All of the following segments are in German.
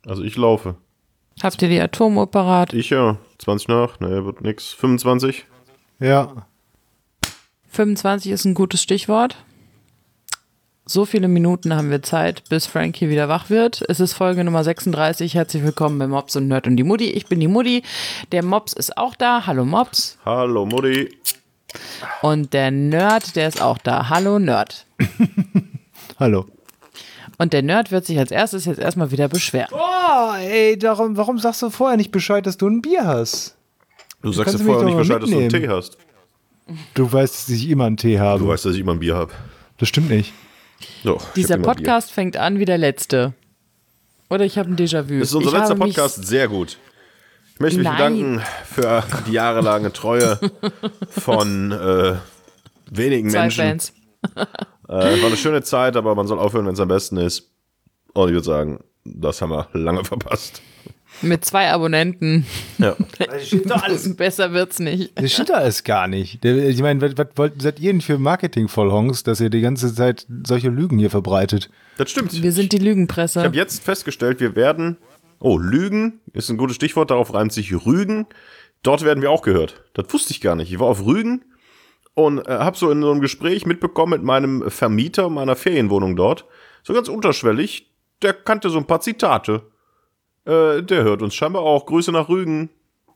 Also ich laufe. Habt ihr die Atomuhr parat? Ich ja. 20 nach. Naja, wird nix. 25. Ja. 25 ist ein gutes Stichwort. So viele Minuten haben wir Zeit, bis Frankie wieder wach wird. Es ist Folge Nummer 36. Herzlich willkommen bei Mops und Nerd und die Mutti. Ich bin die Mutti. Der Mops ist auch da. Hallo Mops. Hallo Mutti. Und der Nerd, der ist auch da. Hallo Nerd. Hallo. Und der Nerd wird sich als erstes jetzt erstmal wieder beschweren. Oh, ey, warum sagst du vorher nicht Bescheid, dass du ein Bier hast? Du sagst ja kannst du vorher mich nicht doch mal Bescheid, dass du einen mitnehmen. Tee hast. Du weißt, dass ich immer einen Tee habe. Du weißt, dass ich immer ein Bier habe. Das stimmt nicht. So, ich Dieser hab immer Podcast fängt an wie der letzte. Oder ich habe ein Déjà-vu. Bier. Das ist unser Ich letzter habe mich- Podcast. Sehr gut. Ich möchte mich Nein. bedanken für die jahrelange Treue von wenigen Zwei Menschen. Fans. War eine schöne Zeit, aber man soll aufhören, wenn es am besten ist. Und ich würde sagen, das haben wir lange verpasst. Mit 2 Abonnenten. Ja. Besser wird's nicht. Das stimmt alles gar nicht. Ich meine, was seid ihr denn für Marketing-Vollhongs, dass ihr die ganze Zeit solche Lügen hier verbreitet? Das stimmt. Wir sind die Lügenpresse. Ich habe jetzt festgestellt, wir werden, Lügen ist ein gutes Stichwort, darauf reimt sich Rügen. Dort werden wir auch gehört. Das wusste ich gar nicht. Ich war auf Rügen und habe so in so einem Gespräch mitbekommen mit meinem Vermieter meiner Ferienwohnung dort, so ganz unterschwellig, der kannte so ein paar Zitate. Der hört uns scheinbar auch. Grüße nach Rügen.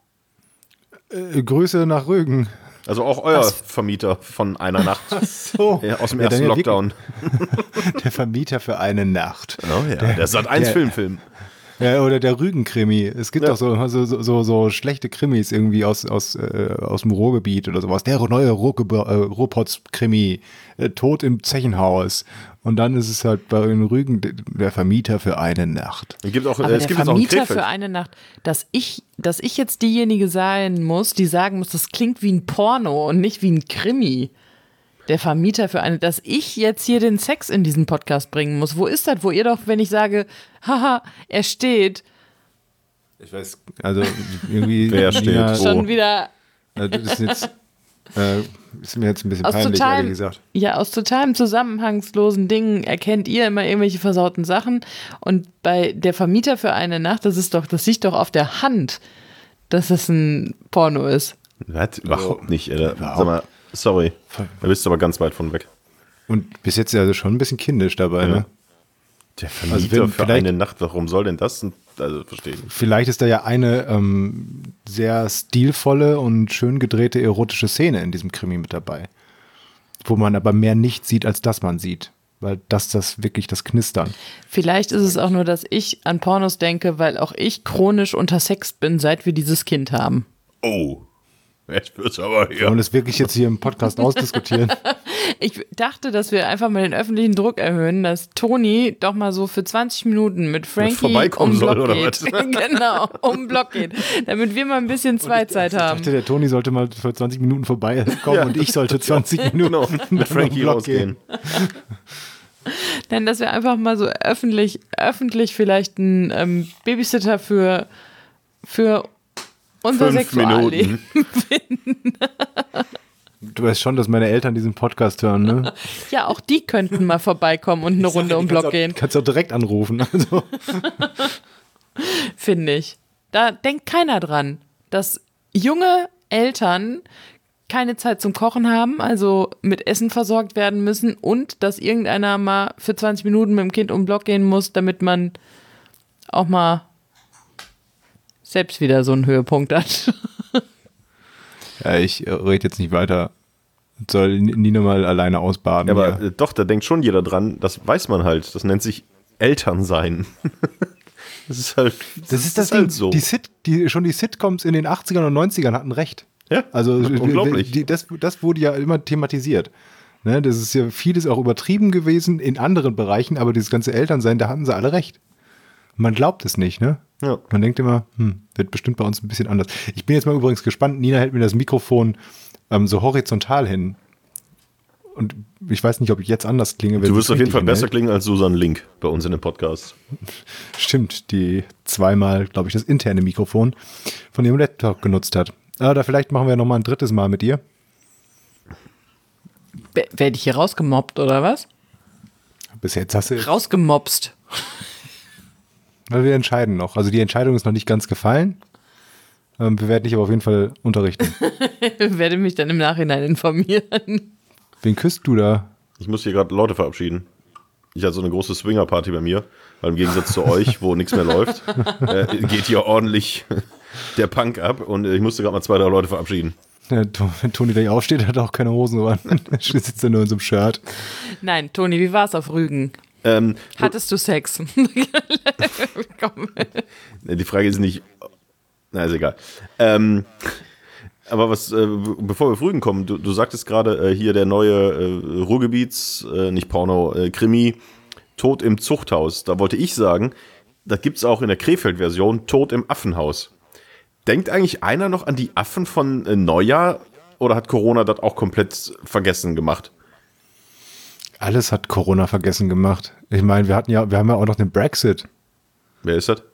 Grüße nach Rügen. Also auch euer Vermieter von einer Nacht. So. Ja, aus dem Ja, ersten dann ja Lockdown. Der Vermieter für eine Nacht. Oh ja, der Sat.1 Filmfilm. Ja, oder der Rügen-Krimi. Es gibt Ja. doch so schlechte Krimis irgendwie aus dem Ruhrgebiet oder sowas. Der neue Ruhrpots-Krimi, Tod im Zechenhaus. Und dann ist es halt bei den Rügen der Vermieter für eine Nacht. Es gibt auch, Aber es der gibt jetzt auch einen Vermieter Krefeld. für eine Nacht, dass ich jetzt diejenige sein muss, die sagen muss, das klingt wie ein Porno und nicht wie ein Krimi. Der Vermieter für eine, dass ich jetzt hier den Sex in diesen Podcast bringen muss. Wo ist das? Wo ihr doch, wenn ich sage, haha, er steht, Ich weiß, also irgendwie. Wer steht? Nina, schon wieder das ist jetzt, ist mir jetzt ein bisschen aus peinlich, ehrlich totalem, gesagt. ja, aus totalem zusammenhangslosen Dingen erkennt ihr immer irgendwelche versauten Sachen. Und bei der Vermieter für eine Nacht, das liegt doch auf der Hand, dass es ein Porno ist. Was? Überhaupt nicht, Alter. Sag mal, sorry. Da bist du aber ganz weit von weg. Und bis jetzt also schon ein bisschen kindisch dabei, Ja. ne? Der Vermieter Also wenn für vielleicht- eine Nacht, warum soll denn das? Also, verstehe ich nicht. Vielleicht ist da ja eine sehr stilvolle und schön gedrehte erotische Szene in diesem Krimi mit dabei. Wo man aber mehr nicht sieht, als das man sieht. Weil das wirklich das Knistern. Vielleicht ist es auch nur, dass ich an Pornos denke, weil auch ich chronisch untersext bin, seit wir dieses Kind haben. Oh. Jetzt wird's aber hier. Und das wirklich jetzt hier im Podcast ausdiskutieren. Ich dachte, dass wir einfach mal den öffentlichen Druck erhöhen, dass Toni doch mal so für 20 Minuten mit Frankie vorbeikommen um den soll, Block oder geht. was? Genau, um den Block geht. Damit wir mal ein bisschen Zweizeit Ich haben. dachte, der Toni sollte mal für 20 Minuten vorbeikommen und ich sollte 20 Minuten Genau, mit Frankie Block rausgehen. Denn dass wir einfach mal so öffentlich vielleicht einen Babysitter für unser 5 Sexualleben. Minuten. Du weißt schon, dass meine Eltern diesen Podcast hören, ne? Ja, auch die könnten mal vorbeikommen und eine Runde um den Block gehen, Kannst auch direkt anrufen. Also. finde ich. Da denkt keiner dran, dass junge Eltern keine Zeit zum Kochen haben, also mit Essen versorgt werden müssen und dass irgendeiner mal für 20 Minuten mit dem Kind um den Block gehen muss, damit man auch mal selbst wieder so einen Höhepunkt hat. Ja, ich rede jetzt nicht weiter. Soll Nina mal alleine ausbaden. Ja, aber doch, da denkt schon jeder dran. Das weiß man halt. Das nennt sich Elternsein. Das ist halt, das ist das halt Ding. so. Schon die Sitcoms in den 80ern und 90ern hatten recht. Ja, Also unglaublich. das wurde ja immer thematisiert. Ne, das ist ja vieles auch übertrieben gewesen in anderen Bereichen, aber dieses ganze Elternsein, da hatten sie alle recht. Man glaubt es nicht, ne? Ja. Man denkt immer, wird bestimmt bei uns ein bisschen anders. Ich bin jetzt mal übrigens gespannt. Nina hält mir das Mikrofon so horizontal hin. Und ich weiß nicht, ob ich jetzt anders klinge. wenn Du sie wirst es auf jeden richtig Fall besser hinhält. klingen als Susan Link bei uns in dem Podcast. Stimmt, die zweimal, glaube ich, das interne Mikrofon von ihrem Laptop genutzt hat. Oder vielleicht machen wir noch mal ein drittes Mal mit ihr. Werde ich hier rausgemobbt oder was? Bis jetzt hast du... Rausgemobst. Weil wir entscheiden noch. Also die Entscheidung ist noch nicht ganz gefallen. Wir werden dich aber auf jeden Fall unterrichten. Ich werde mich dann im Nachhinein informieren. Wen küsst du da? Ich muss hier gerade Leute verabschieden. Ich hatte so eine große Swinger-Party bei mir, weil im Gegensatz zu euch, wo nichts mehr läuft, geht hier ordentlich der Punk ab und ich musste gerade mal 2, 3 Leute verabschieden. Ja, wenn Toni gleich aufsteht, hat er auch keine Hosen an. Er sitzt ja nur in so einem Shirt. Nein, Toni, wie war's auf Rügen? Hattest du Sex? Komm. Die Frage ist nicht, na ist egal. Aber was, bevor wir auf Rügen kommen, du sagtest gerade hier der neue Ruhrgebiets, nicht Porno, Krimi, Tod im Zuchthaus. Da wollte ich sagen, das gibt's auch in der Krefeld-Version, Tod im Affenhaus. Denkt eigentlich einer noch an die Affen von Neujahr oder hat Corona das auch komplett vergessen gemacht? Alles hat Corona vergessen gemacht. Ich meine, wir haben ja auch noch den Brexit. Wer ist das?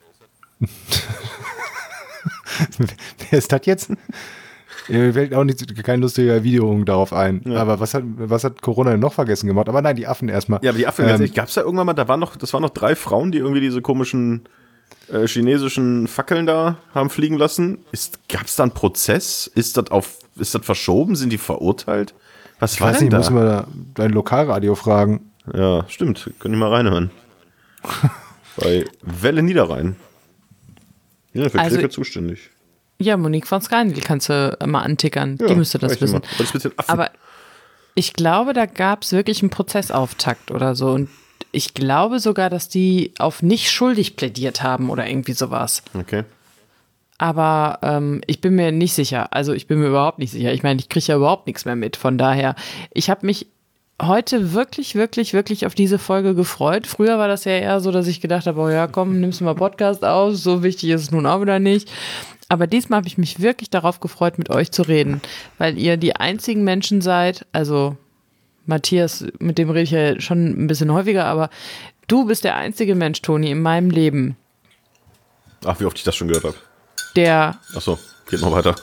Wer ist das jetzt? Mir fällt auch kein lustiger Video darauf ein. Ja. Aber was hat Corona denn noch vergessen gemacht? Aber nein, die Affen erstmal. Ja, aber die Affen, gab es da irgendwann mal, das waren noch 3 Frauen, die irgendwie diese komischen chinesischen Fackeln da haben fliegen lassen. Gab es da einen Prozess? Ist das verschoben? Sind die verurteilt? Was war denn da? Muss man da dein Lokalradio fragen. Ja, stimmt. Können die mal reinhören. Bei Welle Niederrhein. Ja, für Krefeld zuständig. Ja, Monique von Skandl kannst du mal antickern. Ja, die müsste das wissen. Aber ich glaube, da gab es wirklich einen Prozessauftakt oder so. Und ich glaube sogar, dass die auf nicht schuldig plädiert haben oder irgendwie sowas. Okay. Aber ich bin mir nicht sicher. Also ich bin mir überhaupt nicht sicher. Ich meine, ich kriege ja überhaupt nichts mehr mit. Von daher, ich habe mich heute wirklich, wirklich, wirklich auf diese Folge gefreut. Früher war das ja eher so, dass ich gedacht habe, oh ja, komm, nimmst du mal Podcast auf. So wichtig ist es nun auch wieder nicht. Aber diesmal habe ich mich wirklich darauf gefreut, mit euch zu reden, weil ihr die einzigen Menschen seid, also Matthias, mit dem rede ich ja schon ein bisschen häufiger, aber du bist der einzige Mensch, Toni, in meinem Leben. Ach, wie oft ich das schon gehört habe. Ach so, geht noch weiter.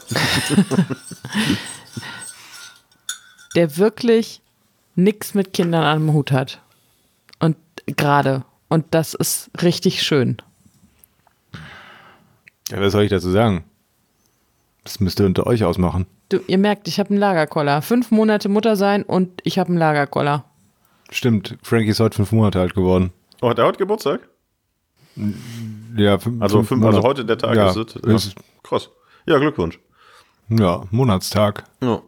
Der wirklich nichts mit Kindern am Hut hat. Und gerade. Und das ist richtig schön. Ja, was soll ich dazu sagen? Das müsst ihr unter euch ausmachen. Ihr merkt, ich habe einen Lagerkoller. 5 Monate Mutter sein und ich habe einen Lagerkoller. Stimmt, Frankie ist heute 5 Monate alt geworden. Oh, hat er heute Geburtstag? Ja, also heute der Tag ist es. Ja. Krass. Ja, Glückwunsch. Ja, Monatstag. Ja.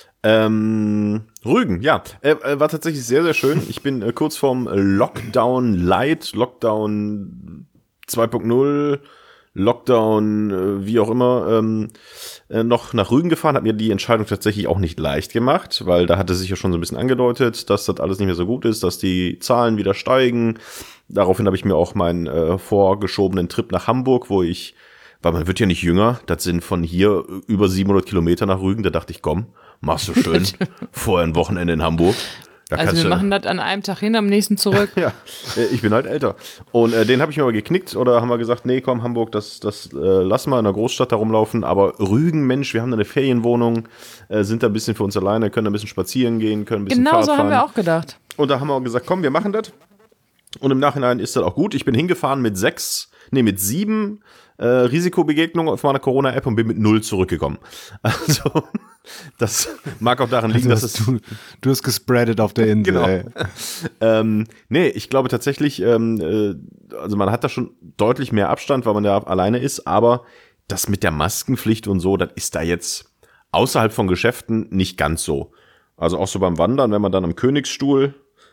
Rügen, ja. War tatsächlich sehr, sehr schön. Ich bin kurz vorm Lockdown Light, Lockdown 2.0, Lockdown, wie auch immer, noch nach Rügen gefahren, hat mir die Entscheidung tatsächlich auch nicht leicht gemacht, weil da hatte sich ja schon so ein bisschen angedeutet, dass das alles nicht mehr so gut ist, dass die Zahlen wieder steigen. Daraufhin habe ich mir auch meinen vorgeschobenen Trip nach Hamburg, weil man wird ja nicht jünger, das sind von hier über 700 Kilometer nach Rügen, da dachte ich, komm, machst du schön, vorher ein Wochenende in Hamburg. Also wir machen das an einem Tag hin, am nächsten zurück. Ja, ich bin halt älter. Und den habe ich mir aber geknickt oder haben wir gesagt, nee, komm, Hamburg, das lassen wir in der Großstadt da rumlaufen. Aber Rügen, Mensch, wir haben da eine Ferienwohnung, sind da ein bisschen für uns alleine, können da ein bisschen spazieren gehen, können ein bisschen Fahrrad fahren. Genau so haben wir auch gedacht. Und da haben wir auch gesagt, komm, wir machen das. Und im Nachhinein ist das auch gut. Ich bin hingefahren mit 7 Risikobegegnungen auf meiner Corona-App und bin mit 0 zurückgekommen. Also, das mag auch daran liegen, dass es... Du hast gespreadet auf der Insel. Genau. Nee, ich glaube tatsächlich, also man hat da schon deutlich mehr Abstand, weil man da alleine ist, aber das mit der Maskenpflicht und so, das ist da jetzt außerhalb von Geschäften nicht ganz so. Also auch so beim Wandern, wenn man dann am Königsstuhl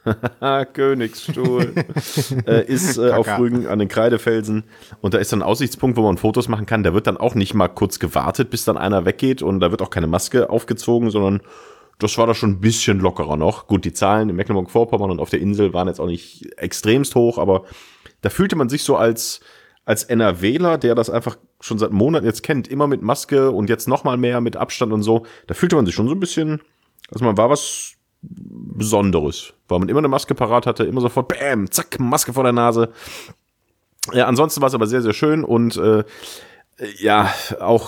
ist auf Rügen an den Kreidefelsen und da ist dann ein Aussichtspunkt, wo man Fotos machen kann, da wird dann auch nicht mal kurz gewartet, bis dann einer weggeht und da wird auch keine Maske aufgezogen, sondern das war da schon ein bisschen lockerer noch. Gut, die Zahlen in Mecklenburg-Vorpommern und auf der Insel waren jetzt auch nicht extremst hoch, aber da fühlte man sich so als NRWler, der das einfach schon seit Monaten jetzt kennt, immer mit Maske und jetzt noch mal mehr mit Abstand und so, da fühlte man sich schon so ein bisschen, also man war was Besonderes, weil man immer eine Maske parat hatte, immer sofort, bam, zack, Maske vor der Nase. Ja, ansonsten war es aber sehr, sehr schön und ja, auch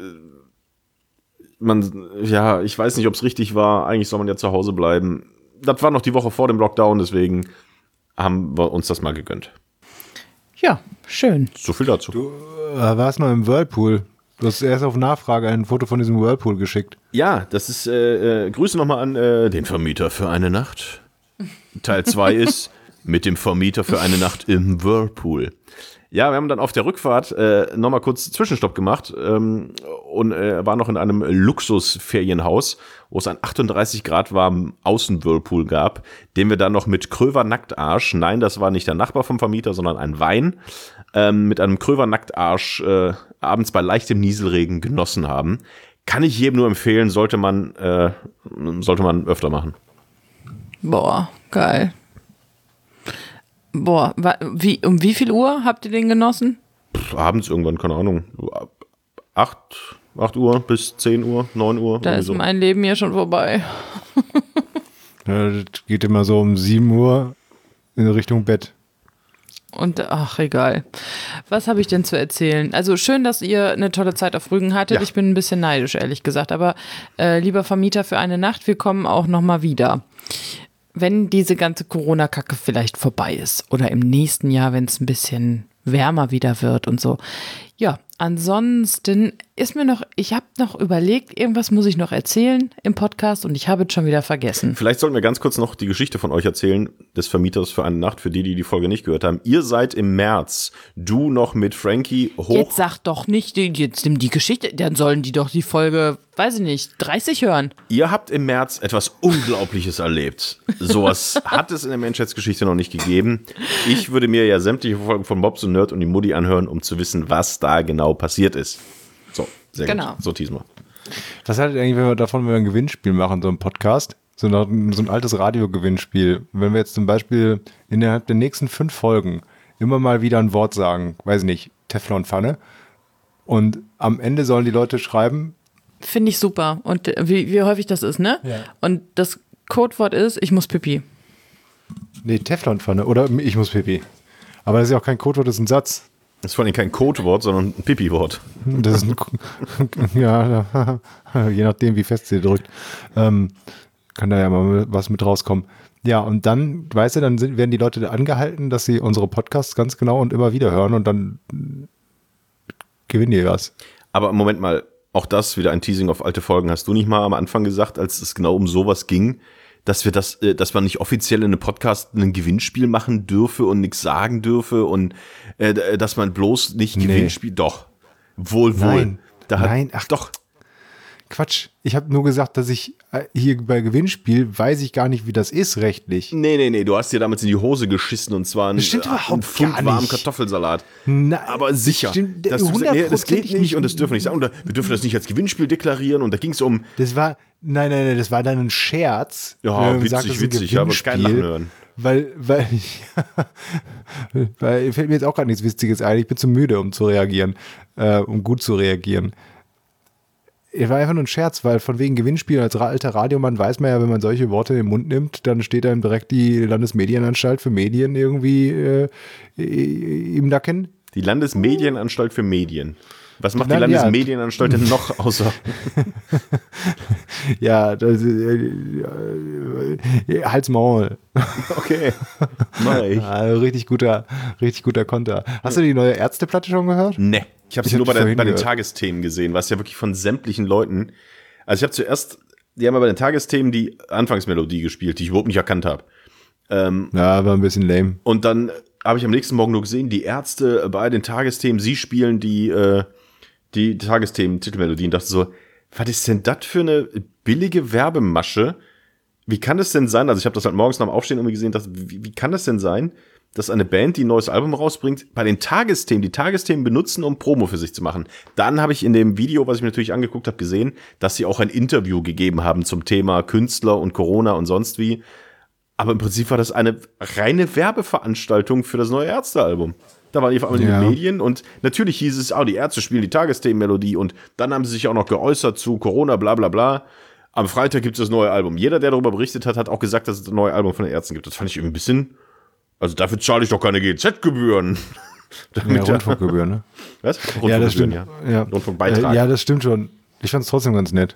ich weiß nicht, ob es richtig war, eigentlich soll man ja zu Hause bleiben. Das war noch die Woche vor dem Lockdown, deswegen haben wir uns das mal gegönnt. Ja, schön. So viel dazu. Du warst noch im Whirlpool. Du hast erst auf Nachfrage ein Foto von diesem Whirlpool geschickt. Ja, das ist, Grüße nochmal an den Vermieter für eine Nacht. Teil 2 ist mit dem Vermieter für eine Nacht im Whirlpool. Ja, wir haben dann auf der Rückfahrt nochmal kurz Zwischenstopp gemacht und waren noch in einem Luxusferienhaus, wo es einen 38 Grad warmen Außenwhirlpool gab, den wir dann noch mit Kröver Nacktarsch, nein, das war nicht der Nachbar vom Vermieter, sondern ein Wein, mit einem Kröver Nacktarsch abends bei leichtem Nieselregen genossen haben. Kann ich jedem nur empfehlen, sollte man öfter machen. Boah, geil. Boah, um wie viel Uhr habt ihr den genossen? Abends irgendwann, keine Ahnung, 8 Uhr bis 10 Uhr, 9 Uhr. Da ist mein Leben ja schon vorbei. Ja, das geht immer so um 7 Uhr in Richtung Bett. Und ach, egal. Was habe ich denn zu erzählen? Also schön, dass ihr eine tolle Zeit auf Rügen hattet. Ja. Ich bin ein bisschen neidisch, ehrlich gesagt. Aber lieber Vermieter für eine Nacht, wir kommen auch nochmal wieder. Wenn diese ganze Corona-Kacke vielleicht vorbei ist oder im nächsten Jahr, wenn es ein bisschen wärmer wieder wird und so. Ja, ansonsten ist mir noch, ich habe noch überlegt, irgendwas muss ich noch erzählen im Podcast und ich habe es schon wieder vergessen. Vielleicht sollten wir ganz kurz noch die Geschichte von euch erzählen, des Vermieters für eine Nacht, für die die Folge nicht gehört haben. Ihr seid im März, du noch mit Frankie Jetzt sag doch nicht, jetzt nimm die Geschichte, dann sollen die doch die Folge, weiß ich nicht, 30 hören. Ihr habt im März etwas Unglaubliches erlebt. Sowas hat es in der Menschheitsgeschichte noch nicht gegeben. Ich würde mir ja sämtliche Folgen von Bobs und Nerd und die Mutti anhören, um zu wissen, was da genau passiert ist. So, sehr Genau. gut. So teasen wir. Was haltet ihr eigentlich wenn wir ein Gewinnspiel machen, so ein Podcast? So ein altes Radio-Gewinnspiel. Wenn wir jetzt zum Beispiel innerhalb der nächsten 5 Folgen immer mal wieder ein Wort sagen, weiß nicht, Teflonpfanne, und am Ende sollen die Leute schreiben, Finde ich super. Und wie häufig das ist, ne? Ja. Und das Codewort ist, ich muss pipi. nee, Teflonpfanne oder ich muss pipi. Aber das ist ja auch kein Codewort, das ist ein Satz. Das ist vor allem kein Codewort, sondern ein Pipi-Wort. Das ist ein, ja, je nachdem, wie fest sie drückt, kann da ja mal was mit rauskommen. Ja, und dann, weißt du, dann werden die Leute angehalten, dass sie unsere Podcasts ganz genau und immer wieder hören und dann gewinnen die was. Aber Moment mal, auch das wieder ein Teasing auf alte Folgen. Hast du nicht mal am Anfang gesagt, als es genau um sowas ging, dass dass man nicht offiziell in einem Podcast ein Gewinnspiel machen dürfe und nichts sagen dürfe und dass man bloß nicht Gewinnspiel, doch, wohl. Nein, nein, ach doch. Quatsch. Ich habe nur gesagt, dass ich hier bei Gewinnspiel weiß ich gar nicht, wie das ist rechtlich. Nee, du hast dir damals in die Hose geschissen und zwar Das stimmt überhaupt einen Pfund gar warmen nicht. Kartoffelsalat. Na, Aber sicher. stimmt, Das geht 100% nicht und das dürfen wir nicht sagen. Und wir dürfen das nicht als Gewinnspiel deklarieren und da ging es um. Das war, nein, das war dann ein Scherz. Ja, wenn man witzig, sagt, das ist ein witzig, aber kein Lachen Gewinnspiel. hören. Weil fällt mir jetzt auch gar nichts Witziges ein. Ich bin zu müde, um zu reagieren, um gut zu reagieren. Es war einfach nur ein Scherz, weil von wegen Gewinnspiel als alter Radiomann weiß man ja, wenn man solche Worte in den Mund nimmt, dann steht einem direkt die Landesmedienanstalt für Medien irgendwie im Nacken. Die Landesmedienanstalt für Medien. Was macht die Nein, ja. Landesmedienanstalt denn noch außer? Ja, das, Halt's Maul. Okay, mach ich. Richtig guter Konter. Hast du die neue Ärzteplatte schon gehört? Nee, ich habe sie Ich nur hab bei vorhin den gehört. Tagesthemen gesehen, was ja wirklich von sämtlichen Leuten. Also ich habe zuerst, die haben ja bei den Tagesthemen die Anfangsmelodie gespielt, die ich überhaupt nicht erkannt habe. Ja, war ein bisschen lame. Und dann habe ich am nächsten Morgen nur gesehen, die Ärzte bei den Tagesthemen, sie spielen die Tagesthemen-Titelmelodie und dachte so, was ist denn das für eine billige Werbemasche? Wie kann das denn sein? Also ich habe das halt morgens nach dem Aufstehen irgendwie gesehen, dachte, wie kann das denn sein, dass eine Band, die ein neues Album rausbringt, bei den Tagesthemen, die Tagesthemen benutzen, um Promo für sich zu machen. Dann habe ich in dem Video, was ich mir natürlich angeguckt habe, gesehen, dass sie auch ein Interview gegeben haben zum Thema Künstler und Corona und sonst wie. Aber im Prinzip war das eine reine Werbeveranstaltung für das neue Ärztealbum. Da waren die auf einmal in den Medien und natürlich hieß es, die Ärzte spielen die Tagesthemenmelodie und dann haben sie sich auch noch geäußert zu Corona, bla bla bla. Am Freitag gibt es das neue Album. Jeder, der darüber berichtet hat, hat auch gesagt, dass es ein neues Album von den Ärzten gibt. Das fand ich irgendwie ein bisschen, also dafür zahle ich doch keine GZ-Gebühren. Ja, Rundfunkgebühren, ne? Was? Ja, das stimmt. Ja. Rundfunkbeitrag. Ja, das stimmt schon. Ich fand es trotzdem ganz nett.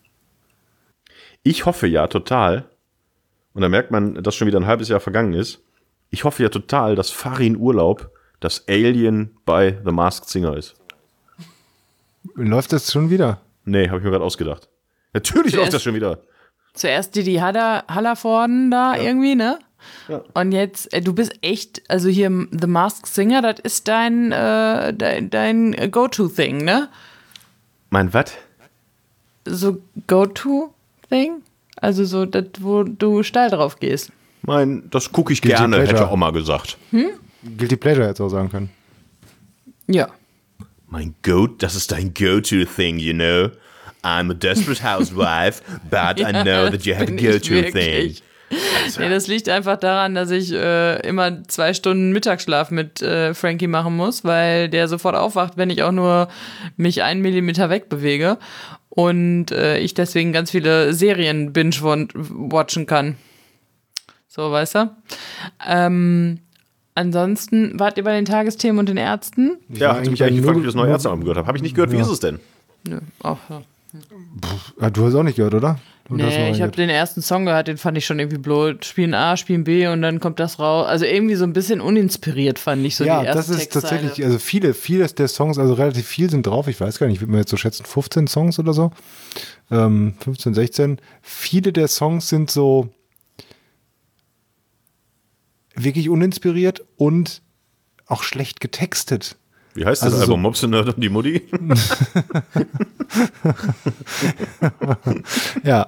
Ich hoffe ja total, und da merkt man, dass schon wieder ein halbes Jahr vergangen ist, ich hoffe ja total, dass Farin Urlaub das Alien bei The Masked Singer ist. Läuft das schon wieder? Nee, habe ich mir gerade ausgedacht. Natürlich läuft das schon wieder. Zuerst Didi Hallervorden da irgendwie, ne? Ja. Und jetzt, du bist echt, also hier The Masked Singer, das ist dein Go-To-Thing, ne? Mein was? So Go-To-Thing? Also so, das, wo du steil drauf gehst. Das gucke ich Guilty gerne, Pleasure. hätte Oma gesagt. Guilty Pleasure hätte es auch sagen können. Ja. Das ist dein Go-To-Thing, you know? I'm a desperate housewife, but I know that you have a bin ich go-to-thing. wirklich. Nee, das liegt einfach daran, dass ich immer 2 Stunden Mittagsschlaf mit Frankie machen muss, weil der sofort aufwacht, wenn ich auch nur mich 1 Millimeter wegbewege. Und ich deswegen ganz viele Serien binge-watchen kann. So, weißt du? Ansonsten, wart ihr bei den Tagesthemen und den Ärzten? Ja, hatte mich eigentlich gefragt, wie ich das neue Ärzteabend gehört habe. Habe ich nicht gehört, wie ist es denn? Nö, auch ja. Du hast auch nicht gehört, oder? Du hast noch Nee, ich habe gehört. den ersten Song gehört, den fand ich schon irgendwie blöd. Spielen A, spielen B und dann kommt das raus. Also irgendwie so ein bisschen uninspiriert fand ich so Ja, die erste das ist Textzeile. tatsächlich, also viele der Songs, also relativ viel sind drauf, ich weiß gar nicht, ich würde mir jetzt so schätzen, 15 Songs oder so, 15, 16. Viele der Songs sind so wirklich uninspiriert und auch schlecht getextet. Wie heißt das Also Album? so- Mops und Nerd und die Mutti? Ja,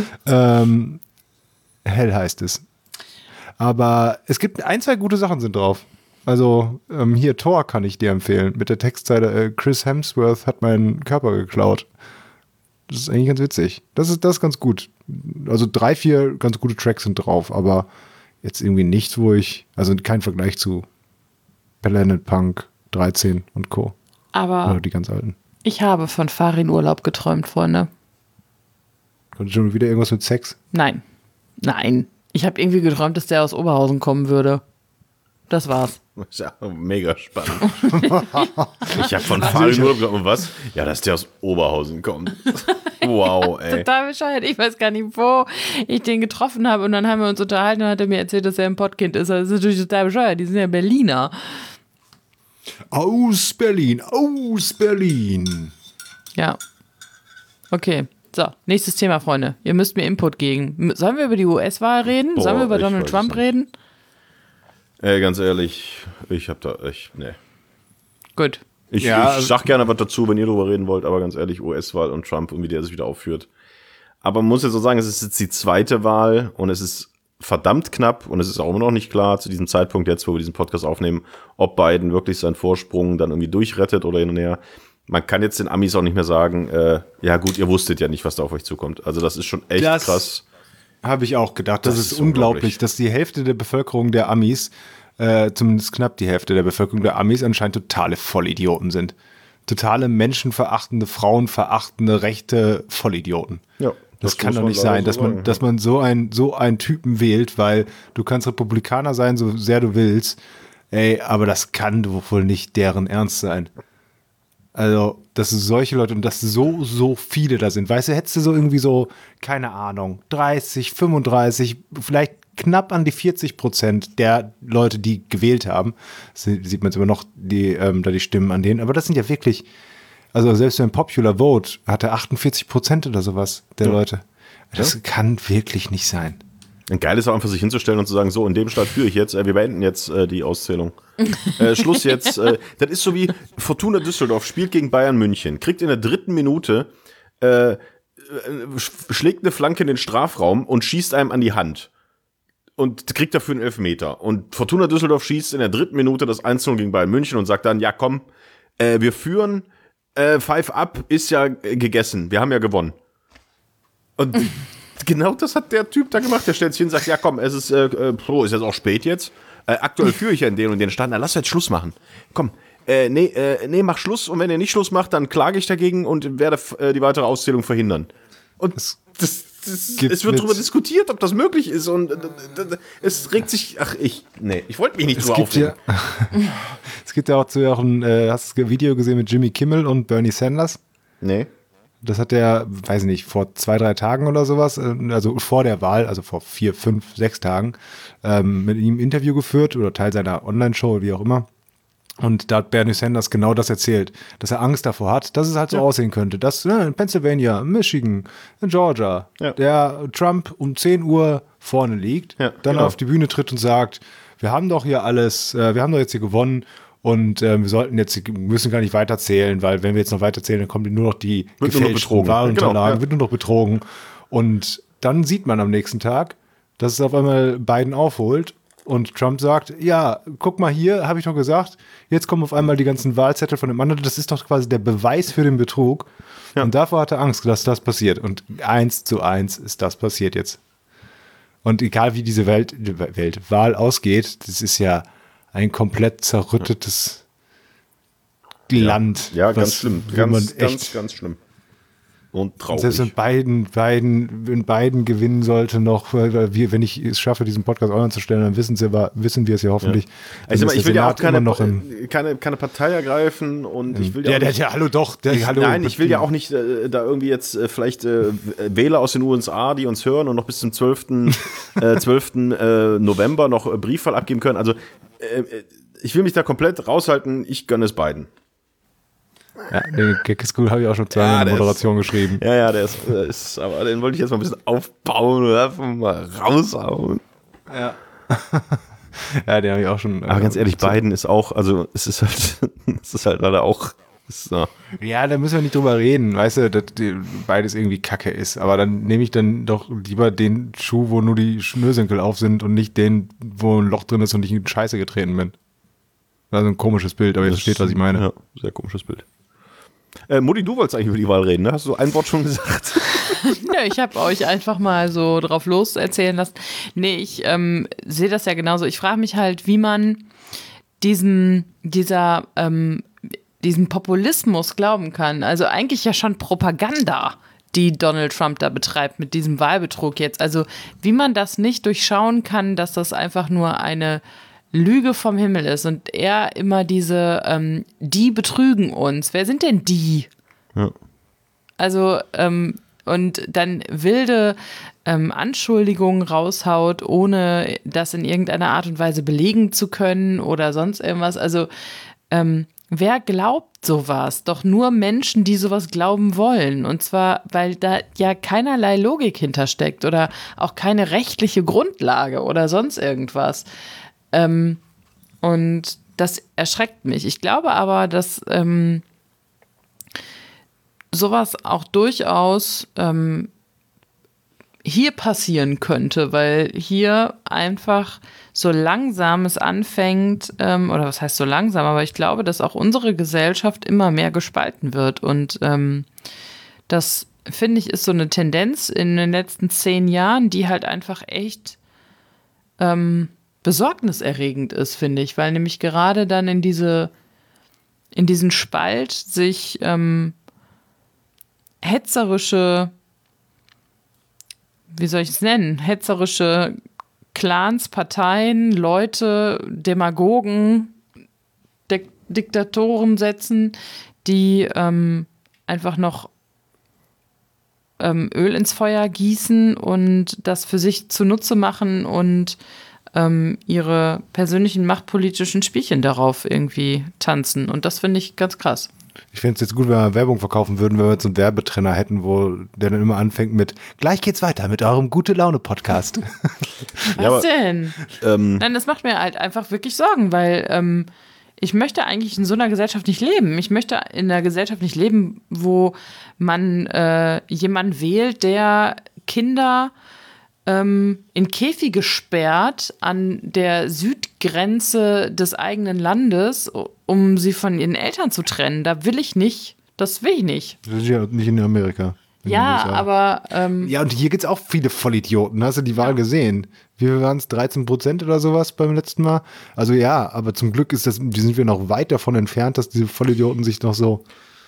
Hell heißt es. Aber es gibt 1, 2 gute Sachen sind drauf. Also hier Thor kann ich dir empfehlen. Mit der Textzeile Chris Hemsworth hat meinen Körper geklaut. Das ist eigentlich ganz witzig. Das ist ganz gut. Also 3, 4 ganz gute Tracks sind drauf, aber jetzt irgendwie nichts, wo ich, also kein Vergleich zu Planet Punk 13 und Co. Aber Oder die ganz alten. ich habe von Farin Urlaub geträumt, Freunde. Kommt schon wieder irgendwas mit Sex? Nein. Ich habe irgendwie geträumt, dass der aus Oberhausen kommen würde. Das war's. Das ist ja mega spannend. Ich habe von Farin Urlaub gesagt, und was? Ja, dass der aus Oberhausen kommt. Wow, ey. Total bescheuert. Ich weiß gar nicht, wo ich den getroffen habe. Und dann haben wir uns unterhalten und hat er mir erzählt, dass er ein Pottkind ist. Das ist natürlich total bescheuert. Die sind ja Berliner. Aus Berlin. Ja. Okay. So, nächstes Thema, Freunde. Ihr müsst mir Input geben. Sollen wir über die US-Wahl reden? Sollen wir über ich Donald weiß Trump nicht. reden? Ganz ehrlich, nee. Gut. Ich sag gerne was dazu, wenn ihr drüber reden wollt, aber ganz ehrlich, US-Wahl und Trump und wie der sich wieder aufführt. Aber man muss jetzt so sagen, es ist jetzt die zweite Wahl und es ist verdammt knapp und es ist auch immer noch nicht klar zu diesem Zeitpunkt jetzt, wo wir diesen Podcast aufnehmen, ob Biden wirklich seinen Vorsprung dann irgendwie durchrettet oder hin und her. Man kann jetzt den Amis auch nicht mehr sagen, ja gut, ihr wusstet ja nicht, was da auf euch zukommt. Also das ist schon echt krass. Habe ich auch gedacht. Das ist unglaublich. unglaublich, dass die Hälfte der Bevölkerung der Amis, zumindest knapp die Hälfte der Bevölkerung der Amis, anscheinend totale Vollidioten sind. Totale menschenverachtende, frauenverachtende, rechte Vollidioten. Ja, Das kann muss doch man nicht leider sein, so sagen, dass man so einen Typen wählt, weil du kannst Republikaner sein, so sehr du willst. Ey, aber das kann wohl nicht deren Ernst sein. Also, dass solche Leute und dass so viele da sind. Weißt du, hättest du so irgendwie so, keine Ahnung, 30, 35, vielleicht knapp an die 40% der Leute, die gewählt haben. Sieht man jetzt immer noch da die Stimmen an denen. Aber das sind ja wirklich, also selbst beim Popular Vote hatte 48% oder sowas der Leute. Das kann wirklich nicht sein. Ein geil ist auch einfach, sich hinzustellen und zu sagen, so, in dem Staat führe ich jetzt, wir beenden jetzt die Auszählung. Schluss jetzt. Das ist so wie Fortuna Düsseldorf spielt gegen Bayern München, kriegt in der 3. Minute, schlägt eine Flanke in den Strafraum und schießt einem an die Hand. Und kriegt dafür einen Elfmeter. Und Fortuna Düsseldorf schießt in der 3. Minute das 1-0 gegen Bayern München und sagt dann, ja komm, wir führen, Pfeif ab, ist ja gegessen, wir haben ja gewonnen. Und genau das hat der Typ da gemacht. Der stellt sich hin und sagt, ja komm, es ist, ist jetzt auch spät jetzt. Aktuell führe ich ja in den und den Stand. Na, lass jetzt Schluss machen. Komm, nee, mach Schluss. Und wenn ihr nicht Schluss macht, dann klage ich dagegen und werde die weitere Auszählung verhindern. Und es wird darüber diskutiert, ob das möglich ist. Und es regt sich, ich wollte mich nicht drüber aufregen. Es gibt ja auch hast du das Video gesehen mit Jimmy Kimmel und Bernie Sanders? Nee. Das hat er, weiß ich nicht, vor 2, 3 Tagen oder sowas, also vor der Wahl, also vor 4, 5, 6 Tagen, mit ihm ein Interview geführt oder Teil seiner Online-Show, wie auch immer. Und da hat Bernie Sanders genau das erzählt, dass er Angst davor hat, dass es halt so aussehen könnte, dass in Pennsylvania, Michigan, in Georgia, der Trump um 10 Uhr vorne liegt, dann auf die Bühne tritt und sagt, wir haben doch hier alles, wir haben doch jetzt hier gewonnen und wir müssen gar nicht weiterzählen, weil wenn wir jetzt noch weiterzählen, dann kommen nur noch die gefälschten Wahlunterlagen, wird nur noch betrogen. Und dann sieht man am nächsten Tag, dass es auf einmal Biden aufholt. Und Trump sagt, ja, guck mal hier, habe ich doch gesagt, jetzt kommen auf einmal die ganzen Wahlzettel von dem anderen, das ist doch quasi der Beweis für den Betrug. Ja. Und davor hat er Angst, dass das passiert. Und 1:1 ist das passiert jetzt. Und egal wie diese Wahl ausgeht, das ist ja ein komplett zerrüttetes Land. Ja, ganz schlimm. Ganz schlimm. Und traurig. Selbst wenn Biden gewinnen sollte noch, wenn ich es schaffe, diesen Podcast online zu stellen, dann wissen wir es ja hoffentlich. Also ich will ja auch keine Partei ergreifen und ich will ich will ja auch nicht da irgendwie jetzt vielleicht Wähler aus den USA, die uns hören und noch bis zum 12. November noch Briefwahl abgeben können. Also ich will mich da komplett raushalten, ich gönne es Biden. Ja, den Gag ist gut, habe ich auch schon zweimal in der Moderation geschrieben. Ja, der ist, aber den wollte ich jetzt mal ein bisschen aufbauen oder einfach mal raushauen. Ja. Ja, den habe ich auch schon. Aber ganz ehrlich, Biden ist auch, also es ist halt leider auch. Ja, da müssen wir nicht drüber reden, weißt du, dass beides irgendwie Kacke ist. Aber dann nehme ich dann doch lieber den Schuh, wo nur die Schnürsenkel auf sind und nicht den, wo ein Loch drin ist und ich in Scheiße getreten bin. Also ein komisches Bild, aber ihr versteht, was ich meine. Ja, sehr komisches Bild. Mutti, du wolltest eigentlich über die Wahl reden, ne? Hast du ein Wort schon gesagt? Nö, ich habe euch einfach mal so drauf los erzählen lassen. Nee, ich sehe das ja genauso. Ich frage mich halt, wie man diesen Populismus glauben kann. Also eigentlich ja schon Propaganda, die Donald Trump da betreibt mit diesem Wahlbetrug jetzt. Also wie man das nicht durchschauen kann, dass das einfach nur eine Lüge vom Himmel ist und er immer diese, die betrügen uns. Wer sind denn die? Ja. Also, und dann wilde Anschuldigungen raushaut, ohne das in irgendeiner Art und Weise belegen zu können oder sonst irgendwas. Also, wer glaubt sowas? Doch nur Menschen, die sowas glauben wollen. Und zwar, weil da ja keinerlei Logik hintersteckt oder auch keine rechtliche Grundlage oder sonst irgendwas. Und das erschreckt mich. Ich glaube aber, dass sowas auch durchaus hier passieren könnte, weil hier einfach so langsam es anfängt, oder was heißt so langsam, aber ich glaube, dass auch unsere Gesellschaft immer mehr gespalten wird. Und das, finde ich, ist so eine Tendenz in den letzten 10 Jahren, die halt einfach echt besorgniserregend ist, finde ich, weil nämlich gerade dann in diesen Spalt sich hetzerische, wie soll ich es nennen, hetzerische Clans, Parteien, Leute, Demagogen, Diktatoren setzen, die einfach noch Öl ins Feuer gießen und das für sich zunutze machen und ihre persönlichen machtpolitischen Spielchen darauf irgendwie tanzen. Und das finde ich ganz krass. Ich fände es jetzt gut, wenn wir Werbung verkaufen würden, wenn wir jetzt so einen Werbetrenner hätten, der dann immer anfängt mit gleich geht's weiter mit eurem Gute-Laune-Podcast. Was denn? Nein, das macht mir halt einfach wirklich Sorgen, weil ich möchte eigentlich in so einer Gesellschaft nicht leben. Ich möchte in einer Gesellschaft nicht leben, wo man jemanden wählt, der Kinder in Käfige sperrt an der Südgrenze des eigenen Landes, um sie von ihren Eltern zu trennen. Da will ich nicht. Das will ich nicht. Das ist ja nicht in Amerika. Ja, aber ja, und hier gibt es auch viele Vollidioten. Hast du die Wahl gesehen? Wie viel waren es? 13% oder sowas beim letzten Mal? Also ja, aber zum Glück sind wir noch weit davon entfernt, dass diese Vollidioten sich noch so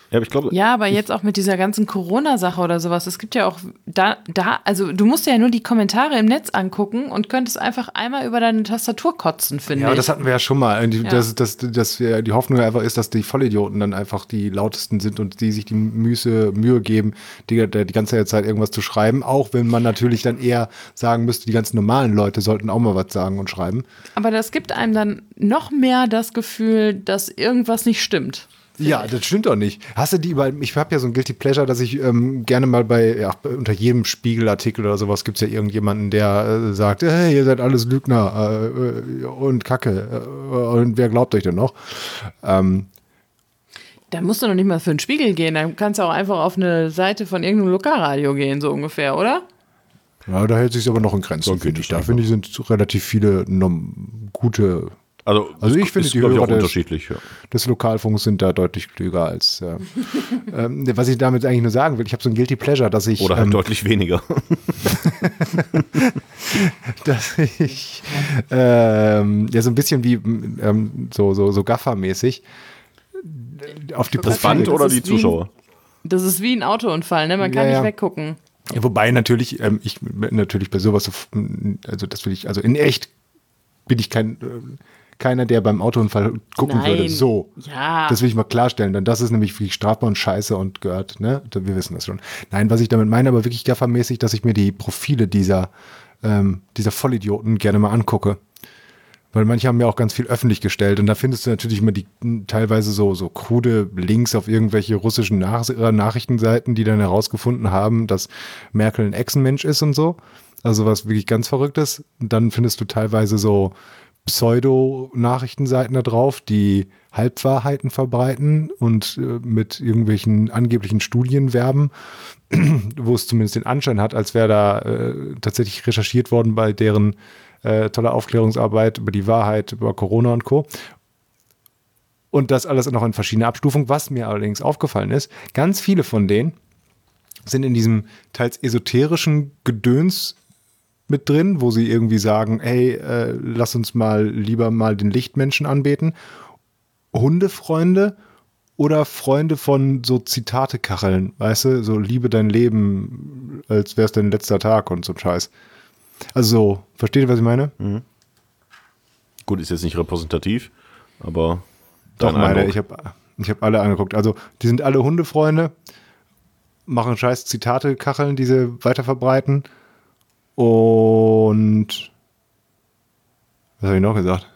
Ja, aber ich glaube, Ja, aber jetzt auch mit dieser ganzen Corona-Sache oder sowas. Es gibt ja auch also du musst ja nur die Kommentare im Netz angucken und könntest einfach einmal über deine Tastatur kotzen, finde Ja, aber ich. das hatten wir ja schon mal. Dass wir die Hoffnung einfach ist, dass die Vollidioten dann einfach die lautesten sind und die sich die Mühe geben, die ganze Zeit irgendwas zu schreiben. Auch wenn man natürlich dann eher sagen müsste, die ganzen normalen Leute sollten auch mal was sagen und schreiben. Aber das gibt einem dann noch mehr das Gefühl, dass irgendwas nicht stimmt. Ja, das stimmt doch nicht. Hast du die ich habe ja so ein Guilty Pleasure, dass ich gerne mal unter jedem Spiegelartikel oder sowas gibt es ja irgendjemanden, der sagt, hey, ihr seid alles Lügner und Kacke und wer glaubt euch denn noch? Da musst du noch nicht mal für den Spiegel gehen, dann kannst du auch einfach auf eine Seite von irgendeinem Lokalradio gehen, so ungefähr, oder? Ja, da hält sich aber noch in Grenzen, So finde ich. Da finde ich, sind relativ viele gute. also ich finde, die glaube ich, Hörer auch unterschiedlich. Ja. des Lokalfunks sind da deutlich klüger als was ich damit eigentlich nur sagen will. Ich habe so ein Guilty Pleasure, dass ich Oder halt deutlich weniger. dass ich ja so ein bisschen wie so Gaffer-mäßig auf die Das Band oder die Zuschauer? Das ist wie ein Autounfall, ne? Man kann Ja. nicht weggucken. Ja, wobei natürlich, ich natürlich bei sowas, also das will ich, also in echt bin ich keiner, der beim Autounfall gucken Nein. würde. So. Ja. Das will ich mal klarstellen, denn das ist nämlich wirklich strafbar und scheiße und gehört, ne? Wir wissen das schon. Nein, was ich damit meine, aber wirklich gaffermäßig, dass ich mir die Profile dieser Vollidioten gerne mal angucke. Weil manche haben ja auch ganz viel öffentlich gestellt und da findest du natürlich immer die teilweise so krude Links auf irgendwelche russischen Nachrichtenseiten, die dann herausgefunden haben, dass Merkel ein Echsenmensch ist und so. Also was wirklich ganz Verrücktes. Und dann findest du teilweise so Pseudo-Nachrichtenseiten da drauf, die Halbwahrheiten verbreiten und mit irgendwelchen angeblichen Studien werben, wo es zumindest den Anschein hat, als wäre da tatsächlich recherchiert worden bei deren tolle Aufklärungsarbeit über die Wahrheit, über Corona und Co. Und das alles noch in verschiedenen Abstufungen. Was mir allerdings aufgefallen ist, ganz viele von denen sind in diesem teils esoterischen Gedöns mit drin, wo sie irgendwie sagen, hey, lass uns lieber mal den Lichtmenschen anbeten. Hundefreunde oder Freunde von so Zitate-Kacheln, weißt du, so liebe dein Leben, als wär's dein letzter Tag und so ein Scheiß. Also so, versteht ihr, was ich meine? Mhm. Gut, ist jetzt nicht repräsentativ, aber Doch, dein Eindruck. ich hab alle angeguckt. Also, die sind alle Hundefreunde, machen scheiß Zitate-Kacheln, die sie weiter verbreiten. Und was habe ich noch gesagt?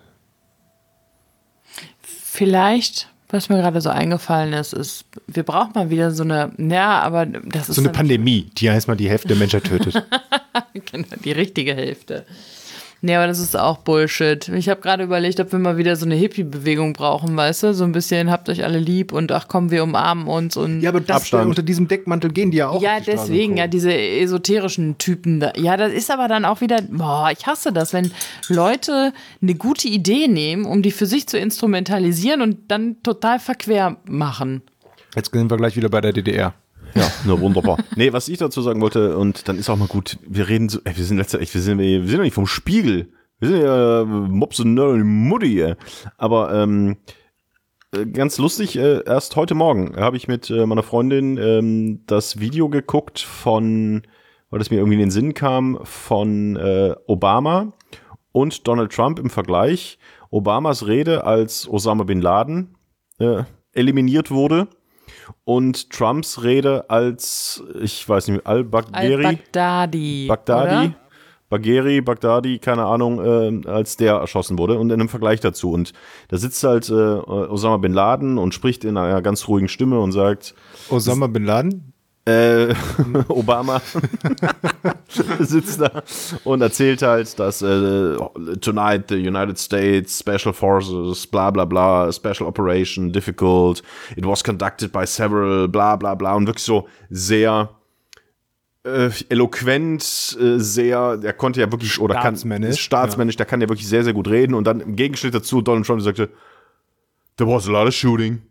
Vielleicht, was mir gerade so eingefallen ist, wir brauchen mal wieder so eine, ja, aber das ist So eine Pandemie, die heißt mal die Hälfte der Menschheit tötet. Genau, die richtige Hälfte. Nee, aber das ist auch Bullshit. Ich habe gerade überlegt, ob wir mal wieder so eine Hippie-Bewegung brauchen, weißt du? So ein bisschen, habt euch alle lieb und ach komm, wir umarmen uns und Ja, aber unter diesem Deckmantel gehen die ja auch. ja, auf die Straße deswegen, und Co. ja, diese esoterischen Typen da. Ja, das ist aber dann auch wieder, ich hasse das, wenn Leute eine gute Idee nehmen, um die für sich zu instrumentalisieren und dann total verquer machen. Jetzt sind wir gleich wieder bei der DDR. Ja, na wunderbar. Nee, was ich dazu sagen wollte, und dann ist auch mal gut, wir reden so, wir sind ja nicht vom Spiegel. Wir sind ja Mops und Nerd und Mutti, aber ganz lustig, erst heute Morgen habe ich mit meiner Freundin das Video geguckt weil es mir irgendwie in den Sinn kam, von Obama und Donald Trump im Vergleich. Obamas Rede, als Osama Bin Laden eliminiert wurde. Und Trumps Rede als, ich weiß nicht, Al-Baghdadi. oder? Baghdadi, keine Ahnung, als der erschossen wurde und in einem Vergleich dazu. Und da sitzt halt Osama Bin Laden und spricht in einer ganz ruhigen Stimme und sagt, Osama Bin Laden? Obama sitzt da und erzählt halt, dass tonight the United States Special Forces, bla bla bla, Special Operation, difficult, it was conducted by several, bla bla bla, und wirklich so sehr eloquent, der konnte ja wirklich, oder staatsmännisch, der kann ja wirklich sehr, sehr gut reden, und dann im Gegenschnitt dazu Donald Trump sagte, there was a lot of shooting.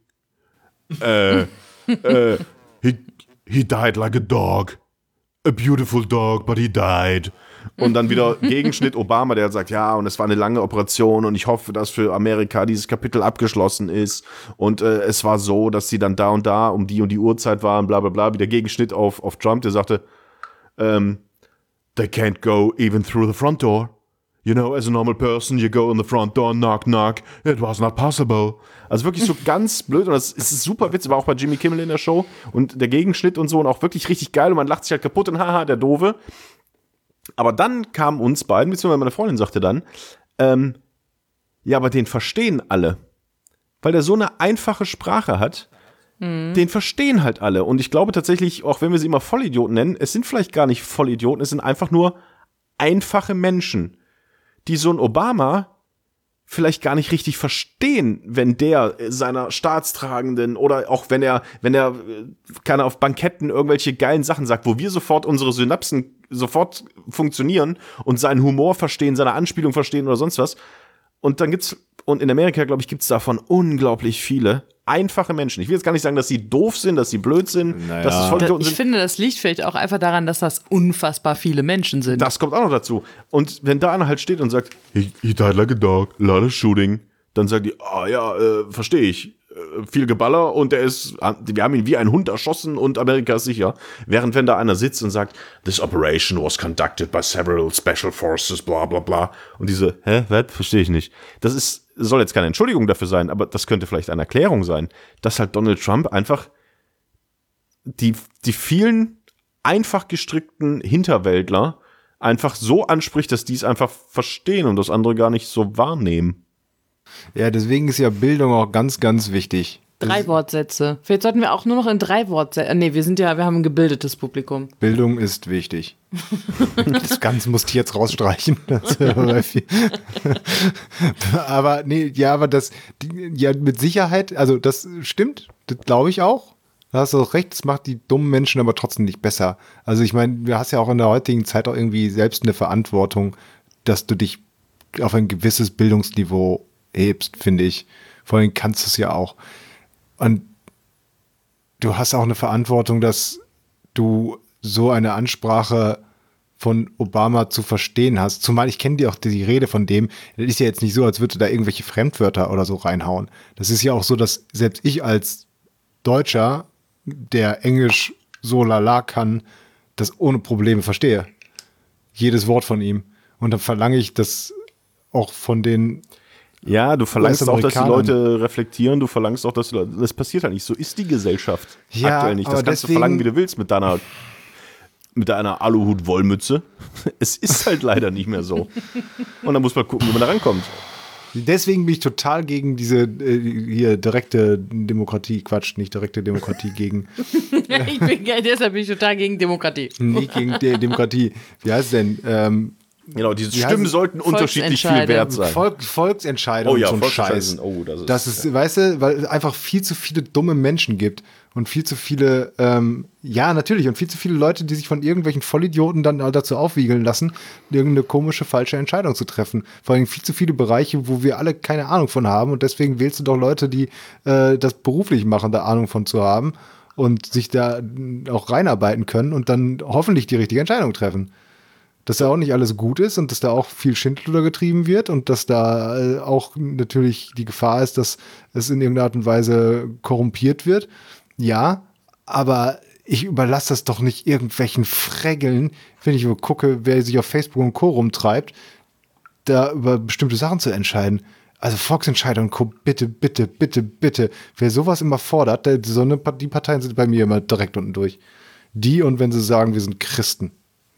He died like a dog. A beautiful dog, but he died. Und dann wieder Gegenschnitt Obama, der sagt, ja, und es war eine lange Operation und ich hoffe, dass für Amerika dieses Kapitel abgeschlossen ist. Und es war so, dass sie dann da und da um die Uhrzeit waren, bla bla bla. Wieder Gegenschnitt auf Trump, der sagte, they can't go even through the front door. You know, as a normal person, you go in the front door, knock, knock. It was not possible. Also wirklich so ganz blöd. Und das ist super witzig. War auch bei Jimmy Kimmel in der Show. Und der Gegenschnitt und so. Und auch wirklich richtig geil. Und man lacht sich halt kaputt. Und haha, der Doofe. Aber dann kamen uns beiden, beziehungsweise meine Freundin sagte dann, ja, aber den verstehen alle. Weil der so eine einfache Sprache hat. Den verstehen halt alle. Und ich glaube tatsächlich, auch wenn wir sie immer Vollidioten nennen, es sind vielleicht gar nicht Vollidioten. Es sind einfach nur einfache Menschen, die so ein Obama vielleicht gar nicht richtig verstehen, wenn der seiner Staatstragenden oder auch wenn er keine auf Banketten irgendwelche geilen Sachen sagt, wo wir sofort unsere Synapsen sofort funktionieren und seinen Humor verstehen, seine Anspielung verstehen oder sonst was. Und in Amerika, glaube ich, gibt's davon unglaublich viele einfache Menschen. Ich will jetzt gar nicht sagen, dass sie doof sind, dass sie blöd sind, dass es Vollidioten sind. Ich finde, das liegt vielleicht auch einfach daran, dass das unfassbar viele Menschen sind. Das kommt auch noch dazu. Und wenn da einer halt steht und sagt, he died like a dog, a lot of shooting, dann sagen die, verstehe ich. Viel Geballer und wir haben ihn wie ein Hund erschossen und Amerika ist sicher. Während wenn da einer sitzt und sagt, this operation was conducted by several special forces, bla bla bla. Und diese, was? Verstehe ich nicht. Soll jetzt keine Entschuldigung dafür sein, aber das könnte vielleicht eine Erklärung sein, dass halt Donald Trump einfach die vielen einfach gestrickten Hinterwäldler einfach so anspricht, dass die es einfach verstehen und das andere gar nicht so wahrnehmen. Ja, deswegen ist ja Bildung auch ganz, ganz wichtig. 3 Wortsätze. Vielleicht sollten wir auch nur noch in 3 Wortsätzen. Nee, wir haben ein gebildetes Publikum. Bildung ist wichtig. Das Ganze musste ich jetzt rausstreichen. Aber nee, ja, aber ja, mit Sicherheit, also das stimmt, das glaube ich auch. Da hast du auch recht, das macht die dummen Menschen aber trotzdem nicht besser. Also ich meine, du hast ja auch in der heutigen Zeit auch irgendwie selbst eine Verantwortung, dass du dich auf ein gewisses Bildungsniveau hebst, finde ich. Vor allem kannst du es ja auch. Und du hast auch eine Verantwortung, dass du so eine Ansprache von Obama zu verstehen hast. Zumal ich kenne dir auch die Rede von dem. Das ist ja jetzt nicht so, als würde da irgendwelche Fremdwörter oder so reinhauen. Das ist ja auch so, dass selbst ich als Deutscher, der Englisch so lala kann, das ohne Probleme verstehe. Jedes Wort von ihm. Und dann verlange ich das auch von den Ja, du verlangst auch, dass die Leute reflektieren, du verlangst auch, dass das passiert halt nicht. So ist die Gesellschaft aktuell nicht. Das kannst du verlangen, wie du willst mit deiner Aluhut-Wollmütze. Es ist halt leider nicht mehr so. Und dann muss man gucken, wie man da rankommt. Deswegen bin ich total gegen diese hier direkte Demokratie, nicht direkte Demokratie gegen. Deshalb bin ich total gegen Demokratie. Nicht gegen Demokratie. Wie heißt es denn? Genau, diese Stimmen sollten unterschiedlich viel wert sein. Volksentscheidung und so ein Scheiß. Das ist, weißt du, weil es einfach viel zu viele dumme Menschen gibt und viel zu viele, ja, natürlich, und viel zu viele Leute, die sich von irgendwelchen Vollidioten dann dazu aufwiegeln lassen, irgendeine komische, falsche Entscheidung zu treffen. Vor allem viel zu viele Bereiche, wo wir alle keine Ahnung von haben und deswegen wählst du doch Leute, die das beruflich machen, da Ahnung von zu haben und sich da auch reinarbeiten können und dann hoffentlich die richtige Entscheidung treffen. Dass da auch nicht alles gut ist und dass da auch viel Schindluder getrieben wird und dass da auch natürlich die Gefahr ist, dass es in irgendeiner Art und Weise korrumpiert wird. Ja, aber ich überlasse das doch nicht irgendwelchen Freggeln, wenn ich gucke, wer sich auf Facebook und Co. rumtreibt, da über bestimmte Sachen zu entscheiden. Also Volksentscheidung, bitte, bitte, bitte, bitte. Wer sowas immer fordert, die Parteien sind bei mir immer direkt unten durch. Die und wenn sie sagen, wir sind Christen.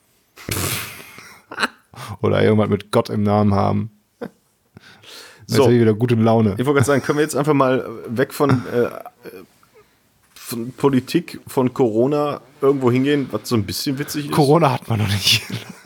Oder irgendwas mit Gott im Namen haben. So, jetzt wieder gute Laune. Ich wollte gerade sagen, können wir jetzt einfach mal weg von Politik, von Corona irgendwo hingehen, was so ein bisschen witzig ist? Corona hat man noch nicht.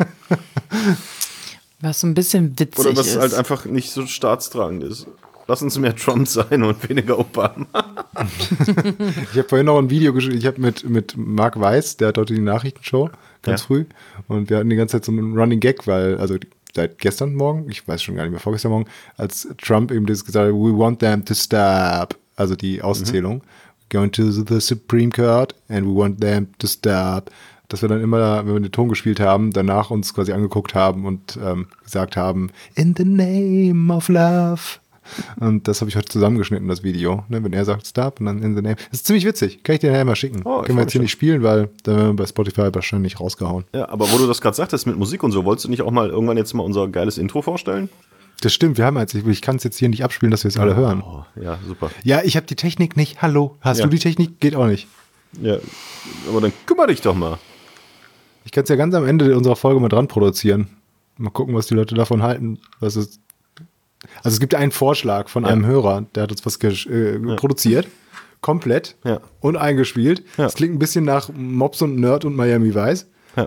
Was so ein bisschen witzig ist. Oder was halt einfach nicht so staatstragend ist. Lass uns mehr Trump sein und weniger Obama. Ich habe vorhin noch ein Video geschrieben, ich habe mit Marc Weiß, der hat dort die Nachrichtenshow, ganz früh. Und wir hatten die ganze Zeit so einen Running Gag, weil, also seit gestern Morgen, ich weiß schon gar nicht mehr, vorgestern Morgen, als Trump eben das gesagt hat, we want them to stop, also die Auszählung, going to the Supreme Court and we want them to stop. dass wir dann immer, wenn wir den Ton gespielt haben, danach uns quasi angeguckt haben und gesagt haben, in the name of love. Und das habe ich heute zusammengeschnitten, das Video. Ne, wenn er sagt Stop und dann in the name. Das ist ziemlich witzig. Kann ich dir nachher mal schicken. Können wir jetzt hier nicht spielen, weil da werden wir bei Spotify wahrscheinlich rausgehauen. Ja, aber wo du das gerade sagtest mit Musik und so, wolltest du nicht auch mal irgendwann jetzt mal unser geiles Intro vorstellen? Das stimmt, wir haben jetzt, ich kann es jetzt hier nicht abspielen, dass wir es alle hören. Oh, ja, super. Ja, ich habe die Technik nicht. Hallo, hast du die Technik? Geht auch nicht. Ja, aber dann kümmere dich doch mal. Ich kann es ja ganz am Ende unserer Folge mal dran produzieren. Mal gucken, was die Leute davon halten. Also es gibt einen Vorschlag von einem Hörer, der hat uns was produziert. Komplett und eingespielt. Ja. Das klingt ein bisschen nach Mops und Nerd und Miami Vice. Ja.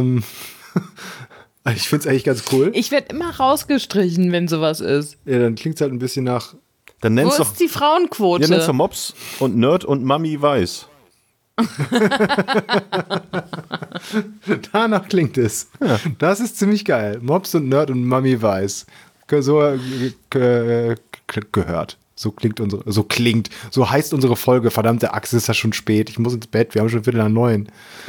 Ich finde es eigentlich ganz cool. Ich werde immer rausgestrichen, wenn sowas ist. Ja, dann klingt es halt ein bisschen nach. Dann Wo nennst ist die Frauenquote? Ja, nennst du Mops und Nerd und Mami Weiß. Danach klingt es. Ja. Das ist ziemlich geil. Mops und Nerd und Mami Weiß. So gehört. So heißt unsere Folge. Verdammte Axt, ist das schon spät. Ich muss ins Bett. Wir haben schon 8:45.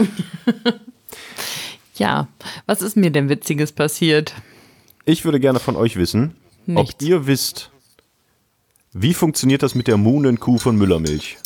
Ja, was ist mir denn Witziges passiert? Ich würde gerne von euch wissen, ob ihr wisst, wie funktioniert das mit der Muhnenkuh von Müllermilch?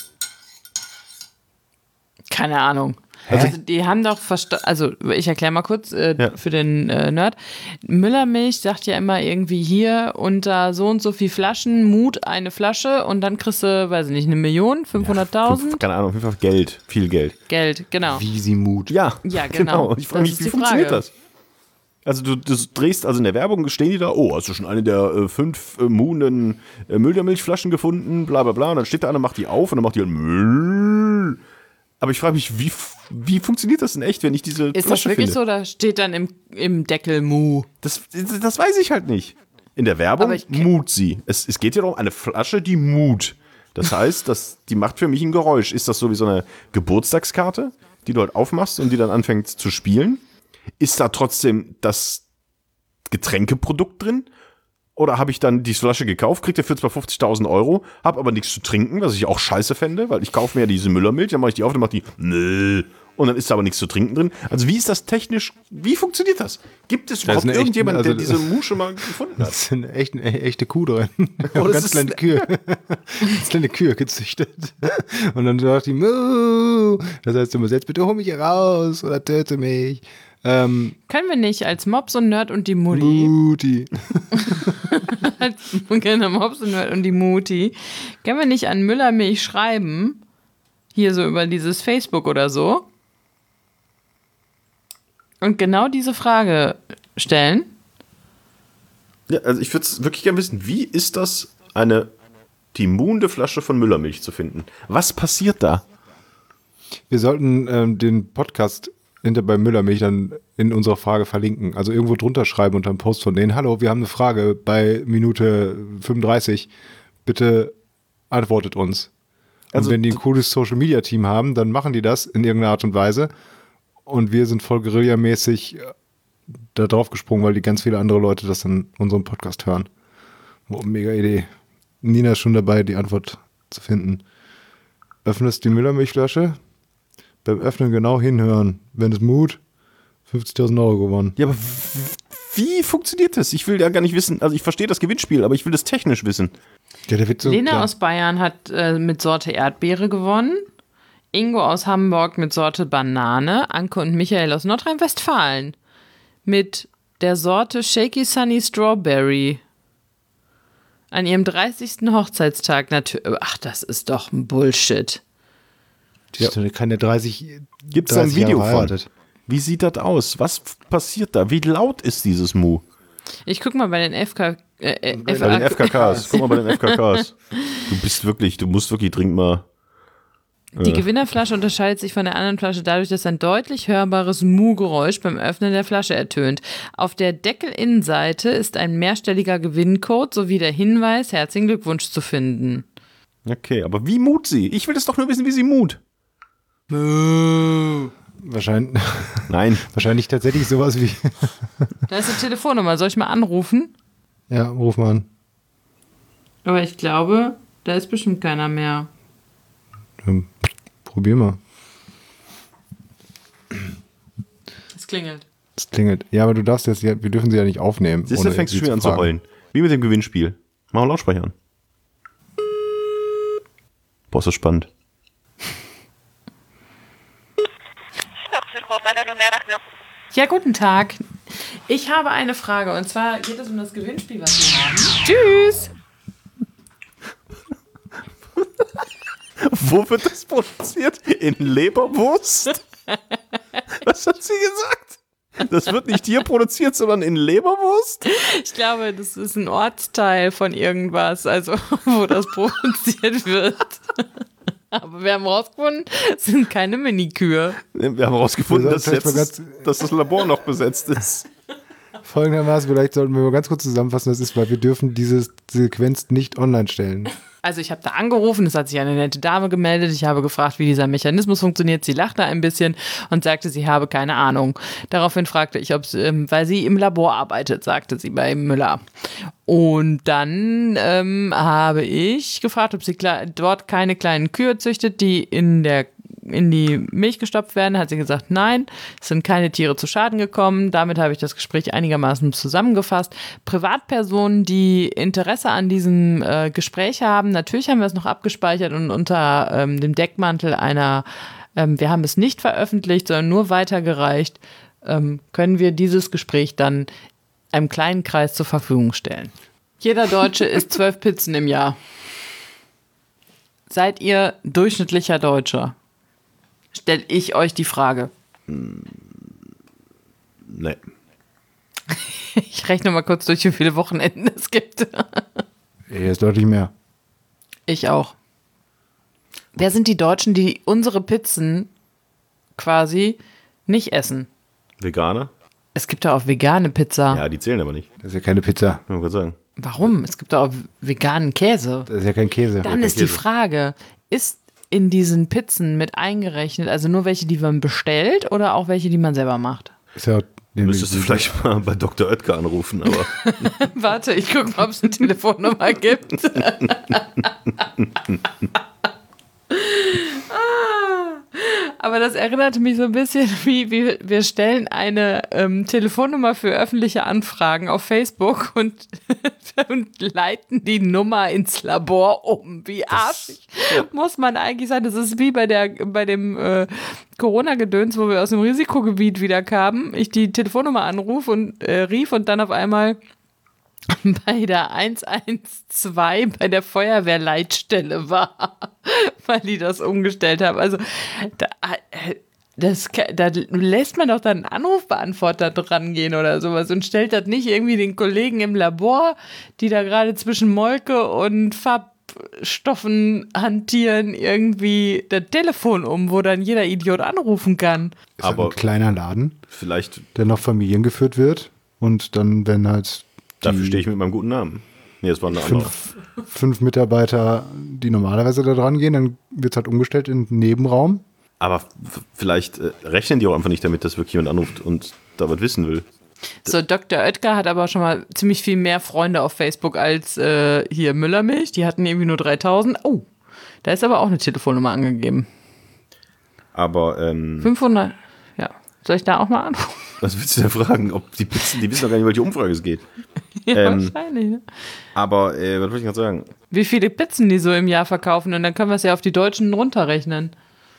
Keine Ahnung. Also die haben doch also ich erkläre mal kurz für den Nerd. Müllermilch sagt ja immer irgendwie hier unter so und so viel Flaschen, Mut eine Flasche und dann kriegst du, weiß ich nicht, 1 Million, 500.000? Keine Ahnung, auf jeden Fall Geld, viel Geld. Geld, genau. Wie sie Mut. Ja, genau. Und ich frage mich, wie funktioniert das? Also du drehst, also in der Werbung stehen die da, oh, hast du schon eine der 5 Munen Müllermilchflaschen gefunden, bla bla bla, und dann steht da einer, macht die auf und dann macht die halt Müll. Aber ich frage mich, wie funktioniert das denn echt, wenn ich diese Ist Flasche das wirklich finde? so, da steht dann im Deckel Mu? Das weiß ich halt nicht. In der Werbung mut sie. Es geht ja darum, eine Flasche, die mut. Das heißt, die macht für mich ein Geräusch. Ist das so wie so eine Geburtstagskarte, die du halt aufmachst und die dann anfängt zu spielen? Ist da trotzdem das Getränkeprodukt drin? Oder habe ich dann die Flasche gekauft, kriege dafür zwar 50.000 €, habe aber nichts zu trinken, was ich auch scheiße fände, weil ich kaufe mir ja diese Müllermilch, dann mache ich die auf, dann macht die Nö. Und dann ist da aber nichts zu trinken drin. Also wie ist das technisch, wie funktioniert das? Gibt es überhaupt irgendjemand, der diese Mu schon mal gefunden hat? Das ist eine echte Kuh drin. Ganz kleine Kühe. Ganz kleine Kühe gezüchtet. Und dann sagt die Mu. Das heißt, du übersetzt, bitte hol mich hier raus oder töte mich. Können wir nicht als Mops und Nerd und die Mutti. Mutti. Genau, Mops und Nerd und die Mutti. Können wir nicht an Müllermilch schreiben? Hier so über dieses Facebook oder so. Und genau diese Frage stellen. Ja, also ich würde es wirklich gerne wissen, wie ist das, die muhende Flasche von Müllermilch zu finden? Was passiert da? Wir sollten den Podcast bei Müllermilch dann in unserer Frage verlinken. Also irgendwo drunter schreiben unter einem Post von denen. Hallo, wir haben eine Frage bei Minute 35. Bitte antwortet uns. Also, und wenn die ein cooles Social-Media-Team haben, dann machen die das in irgendeiner Art und Weise. Und wir sind voll guerillamäßig da drauf gesprungen, weil die ganz viele andere Leute das in unserem Podcast hören. Oh, mega Idee. Nina ist schon dabei, die Antwort zu finden. Öffnest die Müllermilchflasche. Beim Öffnen genau hinhören. Wenn es Mut, 50.000 € gewonnen. Ja, aber wie funktioniert das? Ich will ja gar nicht wissen, also ich verstehe das Gewinnspiel, aber ich will das technisch wissen. Ja, der wird so Lena klar. aus Bayern hat mit Sorte Erdbeere gewonnen. Ingo aus Hamburg mit Sorte Banane. Anke und Michael aus Nordrhein-Westfalen mit der Sorte Shaky Sunny Strawberry. An ihrem 30. Hochzeitstag natürlich. Ach, das ist doch ein Bullshit. Ja. Kann der 30. Gibt es ein Video Jahre von? heiratet. Wie sieht das aus? Was passiert da? Wie laut ist dieses Mu? Ich guck mal bei den Bei den FKKs. Guck mal bei den FKKs. Du musst wirklich dringend mal. Die Gewinnerflasche unterscheidet sich von der anderen Flasche dadurch, dass ein deutlich hörbares Mu-Geräusch beim Öffnen der Flasche ertönt. Auf der Deckelinnenseite ist ein mehrstelliger Gewinncode sowie der Hinweis, herzlichen Glückwunsch zu finden. Okay, aber wie mut sie? Ich will das doch nur wissen, wie sie mut. Wahrscheinlich. Nein. Wahrscheinlich tatsächlich sowas wie. Da ist eine Telefonnummer. Soll ich mal anrufen? Ja, ruf mal an. Aber ich glaube, da ist bestimmt keiner mehr. Probier mal. klingelt. Es klingelt. Ja, aber du darfst jetzt, wir dürfen sie ja nicht aufnehmen. Siehst du, fängst du schon wieder an zu heulen. Wie mit dem Gewinnspiel. Mach mal Lautsprecher an. Boah, ist das spannend. Ja, guten Tag. Ich habe eine Frage und zwar geht es um das Gewinnspiel, was wir haben. Tschüss! Wo wird das produziert? In Leberwurst? Was hat sie gesagt? Das wird nicht hier produziert, sondern in Leberwurst? Ich glaube, das ist ein Ortsteil von irgendwas, also wo das produziert wird. Aber wir haben rausgefunden, es sind keine Minikühe. Wir haben rausgefunden, dass das Labor noch besetzt ist. Folgendermaßen, vielleicht sollten wir mal ganz kurz zusammenfassen, das ist, weil wir dürfen diese Sequenz nicht online stellen. Also ich habe da angerufen, es hat sich eine nette Dame gemeldet, ich habe gefragt, wie dieser Mechanismus funktioniert, sie lachte ein bisschen und sagte, sie habe keine Ahnung. Daraufhin fragte ich, ob weil sie im Labor arbeitet, sagte sie bei Müller. Und dann habe ich gefragt, ob sie dort keine kleinen Kühe züchtet, die in die Milch gestopft werden, hat sie gesagt, nein, es sind keine Tiere zu Schaden gekommen. Damit habe ich das Gespräch einigermaßen zusammengefasst. Privatpersonen, die Interesse an diesem Gespräch haben, natürlich haben wir es noch abgespeichert und unter dem Deckmantel einer, wir haben es nicht veröffentlicht, sondern nur weitergereicht, können wir dieses Gespräch dann einem kleinen Kreis zur Verfügung stellen. Jeder Deutsche isst 12 Pizzen im Jahr. Seid ihr durchschnittlicher Deutscher? Stelle ich euch die Frage. Nee. Ich rechne mal kurz durch, wie viele Wochenenden es gibt. Hier ist deutlich mehr. Ich auch. Wer sind die Deutschen, die unsere Pizzen quasi nicht essen? Veganer? Es gibt da auch vegane Pizza. Ja, die zählen aber nicht. Das ist ja keine Pizza. Kann man kurz sagen. Warum? Es gibt da auch veganen Käse. Das ist ja kein Käse. Dann ist die Frage, ist in diesen Pizzen mit eingerechnet, also nur welche, die man bestellt oder auch welche, die man selber macht? Ist ja Müsstest du vielleicht mal bei Dr. Oetker anrufen, aber. Warte, ich gucke mal, ob es eine Telefonnummer gibt. Aber das erinnerte mich so ein bisschen wie wir stellen eine Telefonnummer für öffentliche Anfragen auf Facebook und leiten die Nummer ins Labor um. Wie arschig muss man eigentlich sein? Das ist wie bei dem Corona-Gedöns, wo wir aus dem Risikogebiet wieder kamen. Ich die Telefonnummer anrufe und rief und dann auf einmal bei der 112 bei der Feuerwehrleitstelle war, weil die das umgestellt haben. Also da lässt man doch dann einen Anrufbeantworter dran gehen oder sowas und stellt das nicht irgendwie den Kollegen im Labor, die da gerade zwischen Molke und Farbstoffen hantieren, irgendwie das Telefon um, wo dann jeder Idiot anrufen kann. Ist aber ein kleiner Laden, vielleicht, der noch familiengeführt wird und dann, wenn halt dafür stehe ich mit meinem guten Namen. Nee, das war eine andere. 5 Mitarbeiter, die normalerweise da dran gehen, dann wird es halt umgestellt in einen Nebenraum. Aber vielleicht rechnen die auch einfach nicht damit, dass wirklich jemand anruft und da was wissen will. So, Dr. Oetker hat aber schon mal ziemlich viel mehr Freunde auf Facebook als hier Müllermilch. Die hatten irgendwie nur 3000. Oh, da ist aber auch eine Telefonnummer angegeben. Aber 500, ja. Soll ich da auch mal anrufen? Was willst du denn fragen? Ob die Pizzen, die wissen doch gar nicht, welche Umfrage es geht. Ja, wahrscheinlich. Ne? Aber, was wollte ich gerade sagen? Wie viele Pizzen die so im Jahr verkaufen und dann können wir es ja auf die Deutschen runterrechnen.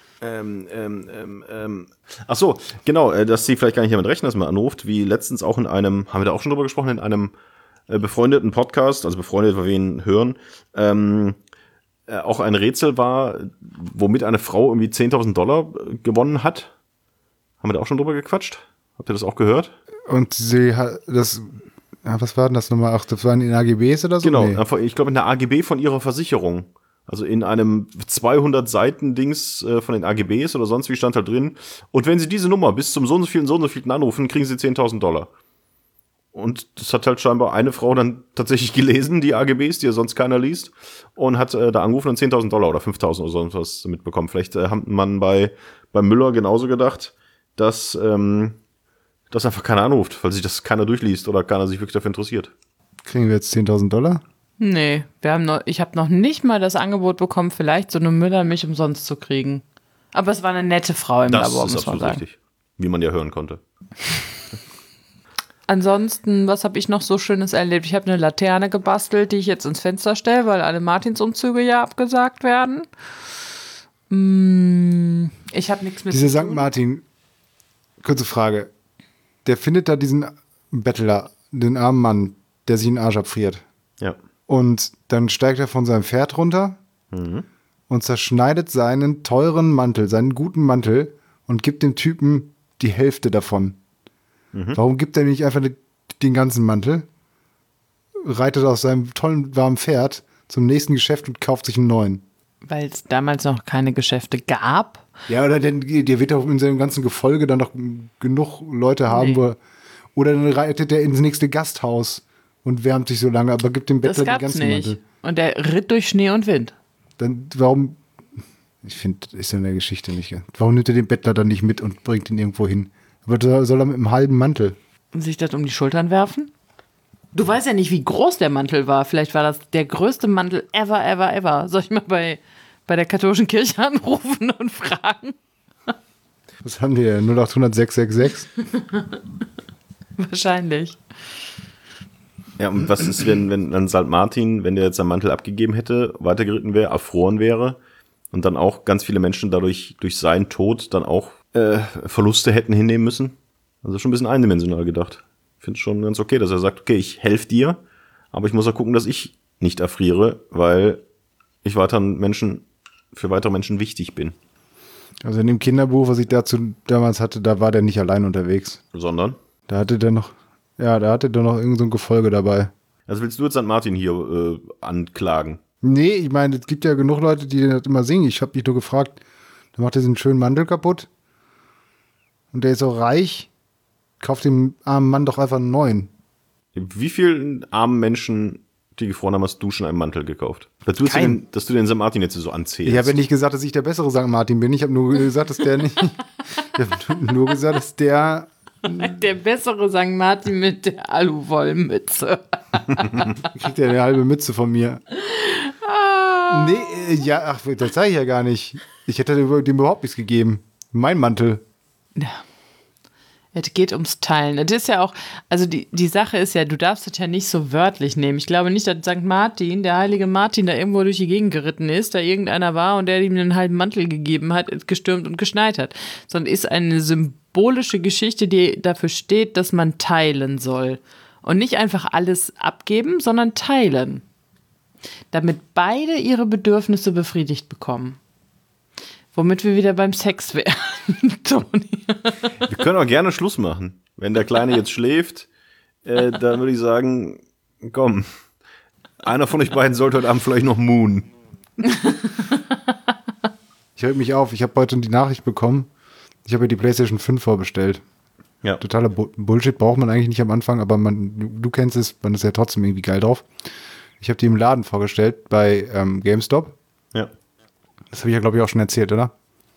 Ach so, genau, dass sie vielleicht gar nicht damit rechnen, dass man anruft, wie letztens auch in einem, haben wir da auch schon drüber gesprochen, in einem befreundeten Podcast, also befreundet, weil wir ihn hören, auch ein Rätsel war, womit eine Frau irgendwie $10.000 gewonnen hat. Haben wir da auch schon drüber gequatscht? Habt ihr das auch gehört? Und sie hat das, was war denn das nochmal? Ach, das waren in AGBs oder so? Genau, Nee. ich glaube in der AGB von ihrer Versicherung. Also in einem 200-Seiten-Dings von den AGBs oder sonst wie stand halt drin. Und wenn Sie diese Nummer bis zum so und so vielten anrufen, kriegen Sie $10.000. Und das hat halt scheinbar eine Frau dann tatsächlich gelesen, die AGBs, die ja sonst keiner liest. Und hat da angerufen und $10.000 oder 5.000 oder sonst was mitbekommen. Vielleicht hat man bei Müller genauso gedacht, dass einfach keiner anruft, weil sich das keiner durchliest oder keiner sich wirklich dafür interessiert. Kriegen wir jetzt $10.000? Nee, ich habe noch nicht mal das Angebot bekommen, vielleicht so eine Müllermilch umsonst zu kriegen. Aber es war eine nette Frau im Labor, muss man sagen. Richtig. wie man ja hören konnte. Ansonsten, was habe ich noch so Schönes erlebt? Ich habe eine Laterne gebastelt, die ich jetzt ins Fenster stelle, weil alle Martinsumzüge ja abgesagt werden. Ich habe nichts mit Dieser zu St. tun. Martin, kurze Frage. Der findet da diesen Bettler, den armen Mann, der sich den Arsch abfriert. Ja. Und dann steigt er von seinem Pferd runter und zerschneidet seinen teuren Mantel, seinen guten Mantel und gibt dem Typen die Hälfte davon. Warum gibt er nicht einfach den ganzen Mantel, reitet auf seinem tollen, warmen Pferd zum nächsten Geschäft und kauft sich einen neuen? Weil es damals noch keine Geschäfte gab. Ja, oder denn der wird doch in seinem ganzen Gefolge dann noch genug Leute haben, Nee. oder dann reitet er ins nächste Gasthaus und wärmt sich so lange, aber gibt dem Das Bettler den gab's ganzen nicht. Mantel. Und der ritt durch Schnee und Wind. Dann, warum, ich finde, das ist ja in der Geschichte nicht. Warum nimmt er den Bettler dann nicht mit und bringt ihn irgendwo hin? Aber soll er mit einem halben Mantel? Und sich das um die Schultern werfen? Du weißt ja nicht, wie groß der Mantel war. Vielleicht war das der größte Mantel ever. Soll ich mal bei der katholischen Kirche anrufen und fragen? Was haben die denn? 0800 666? Wahrscheinlich. Ja, und was ist, wenn dann St. Martin, wenn der jetzt seinen Mantel abgegeben hätte, weitergeritten wäre, erfroren wäre und dann auch ganz viele Menschen dadurch, durch seinen Tod dann auch Verluste hätten hinnehmen müssen? Also schon ein bisschen eindimensional gedacht. Ich finde es schon ganz okay, dass er sagt, okay, ich helfe dir, aber ich muss auch gucken, dass ich nicht erfriere, weil ich für weitere Menschen wichtig bin. Also in dem Kinderbuch, was ich dazu damals hatte, da war der nicht allein unterwegs. Sondern? Da hatte der noch irgend so ein Gefolge dabei. Also willst du jetzt St. Martin hier anklagen? Nee, ich meine, es gibt ja genug Leute, die das immer singen. Ich habe dich nur gefragt, da macht er diesen schönen Mantel kaputt. Und der ist auch reich. Kauft dem armen Mann doch einfach einen neuen. Wie vielen armen Menschen, die gefroren haben, hast du schon einen Mantel gekauft? Dass du den St. Martin jetzt so anzählst. Ich habe ja nicht gesagt, dass ich der bessere St. Martin bin. Ich habe nur gesagt, dass der nicht. Ich habe nur gesagt, dass der. Der bessere St. Martin mit der Aluwollmütze. Kriegt er eine halbe Mütze von mir. Nee, ja, ach, das sage ich ja gar nicht. Ich hätte dem überhaupt nichts gegeben. Mein Mantel. Ja. Es geht ums Teilen. Es ist ja auch, also die Sache ist ja, du darfst es ja nicht so wörtlich nehmen. Ich glaube nicht, dass St. Martin, der heilige Martin, da irgendwo durch die Gegend geritten ist, da irgendeiner war und der ihm einen halben Mantel gegeben hat, gestürmt und geschneit hat. Sondern ist eine symbolische Geschichte, die dafür steht, dass man teilen soll. Und nicht einfach alles abgeben, sondern teilen. Damit beide ihre Bedürfnisse befriedigt bekommen. Womit wir wieder beim Sex wären, Toni. Wir können auch gerne Schluss machen. Wenn der Kleine jetzt schläft, dann würde ich sagen, komm, einer von euch beiden sollte heute Abend vielleicht noch moonen. Ich höre mich auf. Ich habe heute die Nachricht bekommen. Ich habe ja die PlayStation 5 vorbestellt. Ja. Totaler Bullshit braucht man eigentlich nicht am Anfang, aber du kennst es, man ist ja trotzdem irgendwie geil drauf. Ich habe die im Laden vorgestellt bei GameStop. Ja. Das habe ich ja, glaube ich, auch schon erzählt, oder?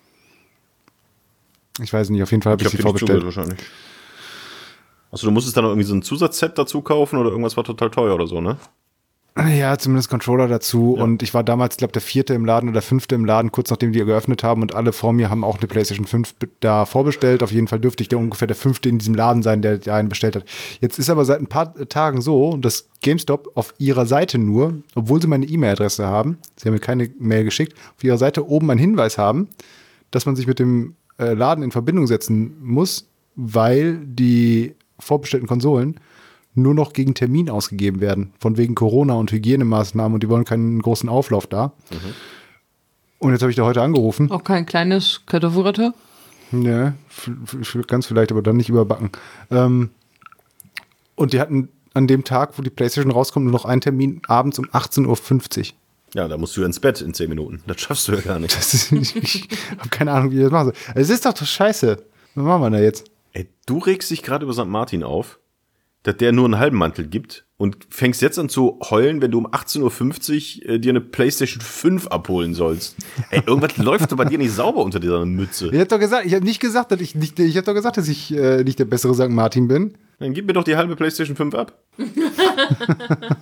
Ich weiß nicht, auf jeden Fall habe ich sie vorbestellt. Wahrscheinlich. Also du musstest dann noch irgendwie so ein Zusatzset dazu kaufen oder irgendwas war total teuer oder so, ne? Ja, zumindest Controller dazu. Ja. Und ich war damals, glaube der 4. im Laden oder 5. im Laden, kurz nachdem die geöffnet haben. Und alle vor mir haben auch eine PlayStation 5 da vorbestellt. Auf jeden Fall dürfte ich da ungefähr der 5. in diesem Laden sein, der einen bestellt hat. Jetzt ist aber seit ein paar Tagen so, dass GameStop auf ihrer Seite nur, obwohl sie meine E-Mail-Adresse haben, sie haben mir keine Mail geschickt, auf ihrer Seite oben einen Hinweis haben, dass man sich mit dem Laden in Verbindung setzen muss, weil die vorbestellten Konsolen nur noch gegen Termin ausgegeben werden. Von wegen Corona und Hygienemaßnahmen und die wollen keinen großen Auflauf da. Mhm. Und jetzt habe ich da heute angerufen. Auch kein kleines Kartoffelratte? Ne, ganz vielleicht, aber dann nicht überbacken. Und die hatten an dem Tag, wo die PlayStation rauskommt, nur noch einen Termin abends um 18.50 Uhr. Ja, da musst du ins Bett in 10 Minuten. Das schaffst du ja gar nicht. Ich habe keine Ahnung, wie ich das machen soll. Es ist doch scheiße. Was machen wir da jetzt? Ey, du regst dich gerade über St. Martin auf, dass der nur einen halben Mantel gibt und fängst jetzt an zu heulen, wenn du um 18.50 Uhr dir eine PlayStation 5 abholen sollst. Ey, irgendwas läuft doch bei dir nicht sauber unter dieser Mütze. Ich habe nicht gesagt, dass ich nicht der bessere St. Martin bin. Dann gib mir doch die halbe PlayStation 5 ab.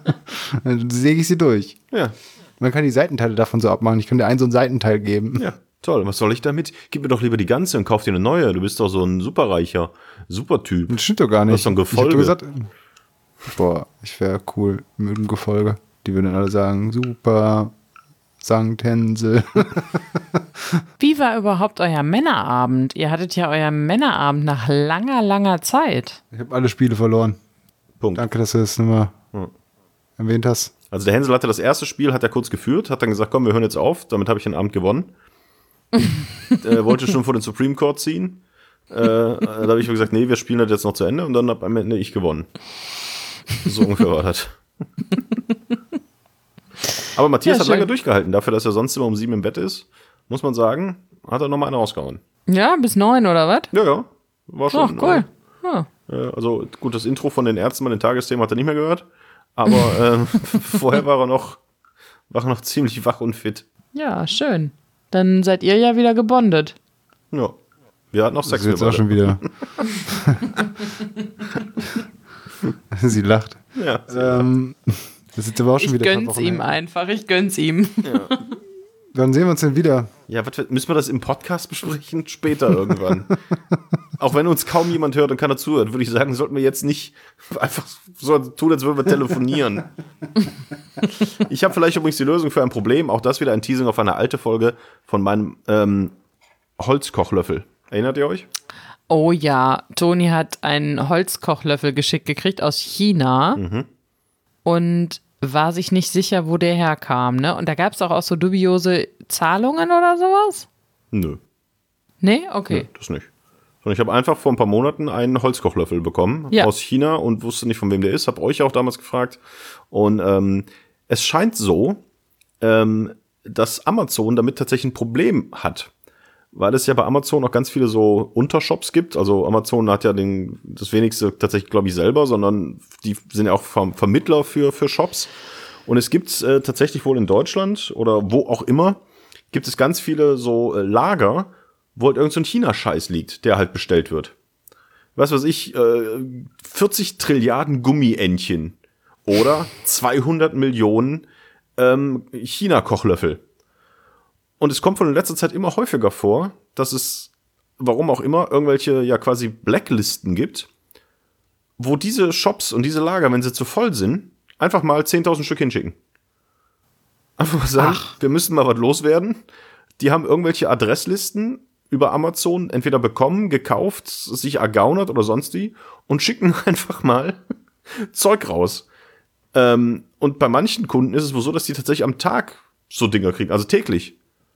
Dann säge ich sie durch. Ja. Man kann die Seitenteile davon so abmachen. Ich könnte dir so einen Seitenteil geben. Ja. Toll, was soll ich damit? Gib mir doch lieber die ganze und kauf dir eine neue. Du bist doch so ein superreicher Supertyp. Das stimmt doch gar nicht. Das ist doch ein Ich hab Gefolge. doch gesagt, boah, ich wäre cool mit einem Gefolge. Die würden alle sagen, super, Sankt Hänsel. Wie war überhaupt euer Männerabend? Ihr hattet ja euren Männerabend nach langer, langer Zeit. Ich habe alle Spiele verloren. Punkt. Danke, dass du das nochmal erwähnt hast. Also der Hänsel hatte das erste Spiel, hat er kurz geführt, hat dann gesagt, komm, wir hören jetzt auf. Damit habe ich den Abend gewonnen. Wollte schon vor den Supreme Court ziehen. Da habe ich gesagt, nee, wir spielen das jetzt noch zu Ende. Und dann habe am Ende ich gewonnen. So ungefähr war das. Aber Matthias Ja, hat lange schön. durchgehalten. Dafür, dass er sonst immer um 7 im Bett ist, muss man sagen, hat er nochmal eine rausgehauen. Ja, bis 9 oder was? Ja, war schon. Ach, cool. Ja. Also gut, das Intro von den Ärzten bei den Tagesthemen hat er nicht mehr gehört. Aber vorher war er noch ziemlich wach und fit. Ja, schön. Dann seid ihr ja wieder gebondet. Ja. Wir hatten auch Das Sex. ist jetzt wir auch schon beide. wieder. Sie lacht. Ja. Das ist jetzt aber auch schon Ich wieder. ein paar gönn's Wochen ihm her. einfach, ich gönn's ihm. Wann sehen wir uns denn wieder? Ja, müssen wir das im Podcast besprechen? Später irgendwann. Auch wenn uns kaum jemand hört und keiner zuhört, würde ich sagen, sollten wir jetzt nicht einfach so tun, als würden wir telefonieren. Ich habe vielleicht übrigens die Lösung für ein Problem. Auch das wieder ein Teasing auf eine alte Folge von meinem Holzkochlöffel. Erinnert ihr euch? Oh ja, Toni hat einen Holzkochlöffel geschickt gekriegt aus China und war sich nicht sicher, wo der herkam, ne? Und da gab es auch so dubiose Zahlungen oder sowas? Nö. Nee? Okay. Das nicht. Sondern ich habe einfach vor ein paar Monaten einen Holzkochlöffel bekommen Ja. aus China und wusste nicht, von wem der ist. Habe euch auch damals gefragt. Und es scheint so, dass Amazon damit tatsächlich ein Problem hat. Weil es ja bei Amazon auch ganz viele so Untershops gibt. Also Amazon hat ja das wenigste tatsächlich, glaube ich, selber, sondern die sind ja auch Vermittler für Shops. Und es gibt tatsächlich wohl in Deutschland oder wo auch immer, gibt es ganz viele so Lager, wo halt irgend so ein China-Scheiß liegt, der halt bestellt wird. Was weiß ich, 40 Trilliarden Gummientchen oder 200 Millionen China-Kochlöffel. Und es kommt von in letzter Zeit immer häufiger vor, dass es, warum auch immer, irgendwelche ja quasi Blacklisten gibt, wo diese Shops und diese Lager, wenn sie zu voll sind, einfach mal 10.000 Stück hinschicken. Einfach mal sagen, wir müssen mal was loswerden. Die haben irgendwelche Adresslisten über Amazon entweder bekommen, gekauft, sich ergaunert oder sonst wie und schicken einfach mal Zeug raus. Und bei manchen Kunden ist es wohl so, dass die tatsächlich am Tag so Dinger kriegen, also täglich.